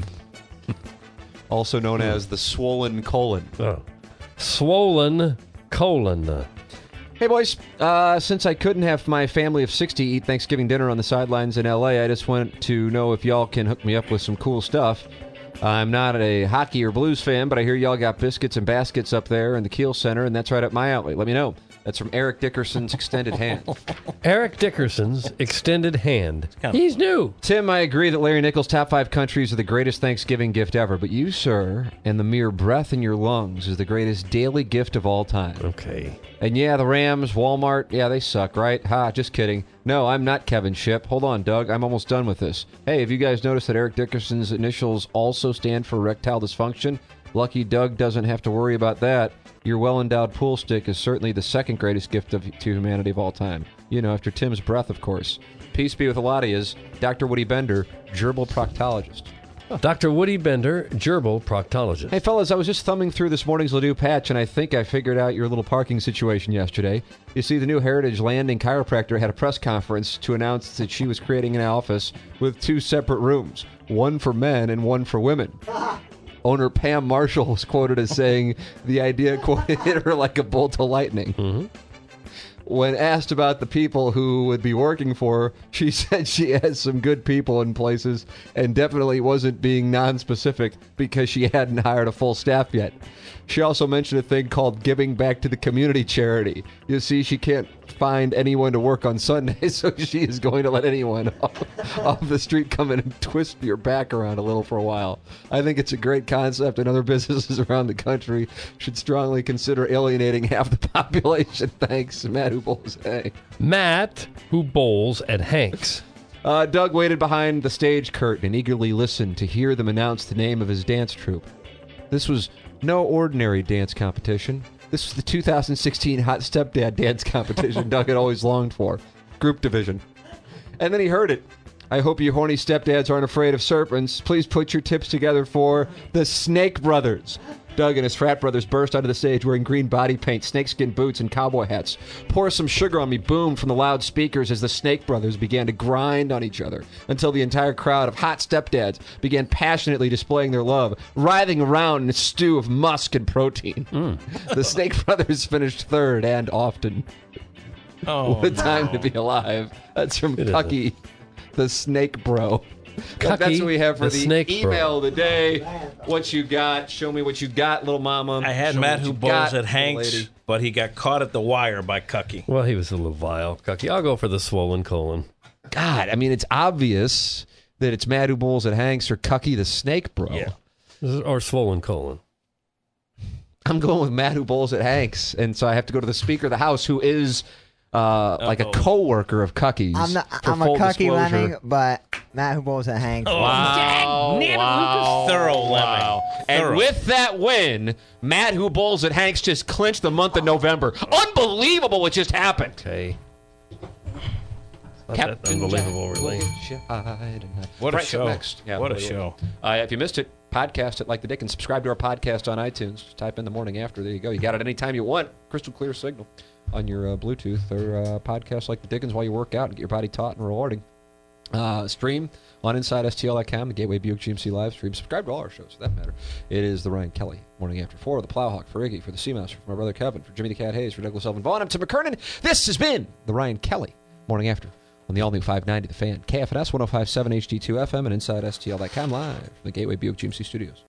Also known as the Swollen Colon. Oh. Swollen Colon. Hey, boys. Uh, since I couldn't have my family of sixty eat Thanksgiving dinner on the sidelines in L A, I just want to know if y'all can hook me up with some cool stuff. I'm not a hockey or blues fan, but I hear y'all got biscuits and baskets up there in the Kiel Center, and that's right up my alley. Let me know. That's from Eric Dickerson's Extended Hand. Eric Dickerson's Extended Hand. He's new. Tim, I agree that Larry Nichols' top five countries are the greatest Thanksgiving gift ever, but you, sir, and the mere breath in your lungs is the greatest daily gift of all time. Okay. And yeah, the Rams, Walmart, yeah, they suck, right? Ha, just kidding. No, I'm not Kevin Shipp. Hold on, Doug. I'm almost done with this. Hey, have you guys noticed that Eric Dickerson's initials also stand for erectile dysfunction? Lucky Doug doesn't have to worry about that. Your well-endowed pool stick is certainly the second greatest gift of, to humanity of all time. You know, after Tim's breath, of course. Peace be with a lot of yous. Doctor Woody Bender, gerbil proctologist. Doctor Woody Bender, gerbil proctologist. Hey, fellas, I was just thumbing through this morning's Ladue Patch, and I think I figured out your little parking situation yesterday. You see, the new Heritage Landing chiropractor had a press conference to announce that she was creating an office with two separate rooms, one for men and one for women. Owner Pam Marshall was quoted as saying the idea, quote, hit her like a bolt of lightning. Mm-hmm. When asked about the people who would be working for her, she said she has some good people in places and definitely wasn't being non-specific because she hadn't hired a full staff yet. She also mentioned a thing called giving back to the community charity. You see, she can't find anyone to work on Sunday, so she is going to let anyone off, off the street come in and twist your back around a little for a while. I think it's a great concept, and other businesses around the country should strongly consider alienating half the population. Thanks, Matt Who Bowls at Hanks. Matt Who Bowls at Hanks. Uh, Doug waited behind the stage curtain and eagerly listened to hear them announce the name of his dance troupe. This was no ordinary dance competition. This was the two thousand sixteen Hot Stepdad dance competition Doug had always longed for. Group division. And then he heard it. I hope you horny stepdads aren't afraid of serpents. Please put your tips together for the Snake Brothers. Doug and his frat brothers burst onto the stage wearing green body paint, snakeskin boots, and cowboy hats. Pour Some Sugar on Me boomed from the loudspeakers as the Snake Brothers began to grind on each other until the entire crowd of hot stepdads began passionately displaying their love, writhing around in a stew of musk and protein. Mm. The Snake Brothers finished third and often. Oh, What a time no. to be alive. That's from It Cucky, the Snake Bro. Cucky, That's what we have for the the, Snake Bro. email of the day. What you got? Show me what you got, little mama. I had Show me Matt what Who you Bowls got, at little Hanks, lady. but he got caught at the wire by Cucky. Well, he was a little vile. Cucky. I'll go for the swollen colon. God, I mean, it's obvious that it's Matt Who Bowls at Hanks or Cucky the Snake Bro. Yeah. Or swollen colon. I'm going with Matt Who Bowls at Hanks, and so I have to go to the Speaker of the House, who is uh, like a Uh-oh. co-worker of Cucky's. I'm, not, for I'm a full cucky disclosure. lemming, but Matt Who Bowls at Hanks. Oh, Wow, wow, Thorough lemming. wow. And Thorough. with that win, Matt Who Bowls at Hanks just clinched the month of November. Unbelievable what just happened. Okay. Not Captain that unbelievable, Jack really. will shine. What a Frank's up show. Next. Yeah, What a wait, wait. show. Uh, if you missed it, podcast it like the Dickens. Subscribe to our podcast on iTunes. Just type in the morning after. There you go. You got it anytime you want. Crystal clear signal on your uh, Bluetooth or uh, podcast like the Dickens while you work out and get your body taught and rewarding. Uh, stream on inside S T L dot com, the Gateway Buick G M C live stream. Subscribe to all our shows, for that matter. It is the Ryan Kelly Morning After. For the Plowhawk, for Iggy, for the Seamaster, for my brother Kevin, for Jimmy the Cat Hayes, for Douglas Elvin Vaughn, I'm Tim McKernan. This has been the Ryan Kelly Morning After on the all-new five ninety The Fan, K F N S one oh five point seven H D two F M, and inside S T L dot com live from the Gateway Buick G M C studios.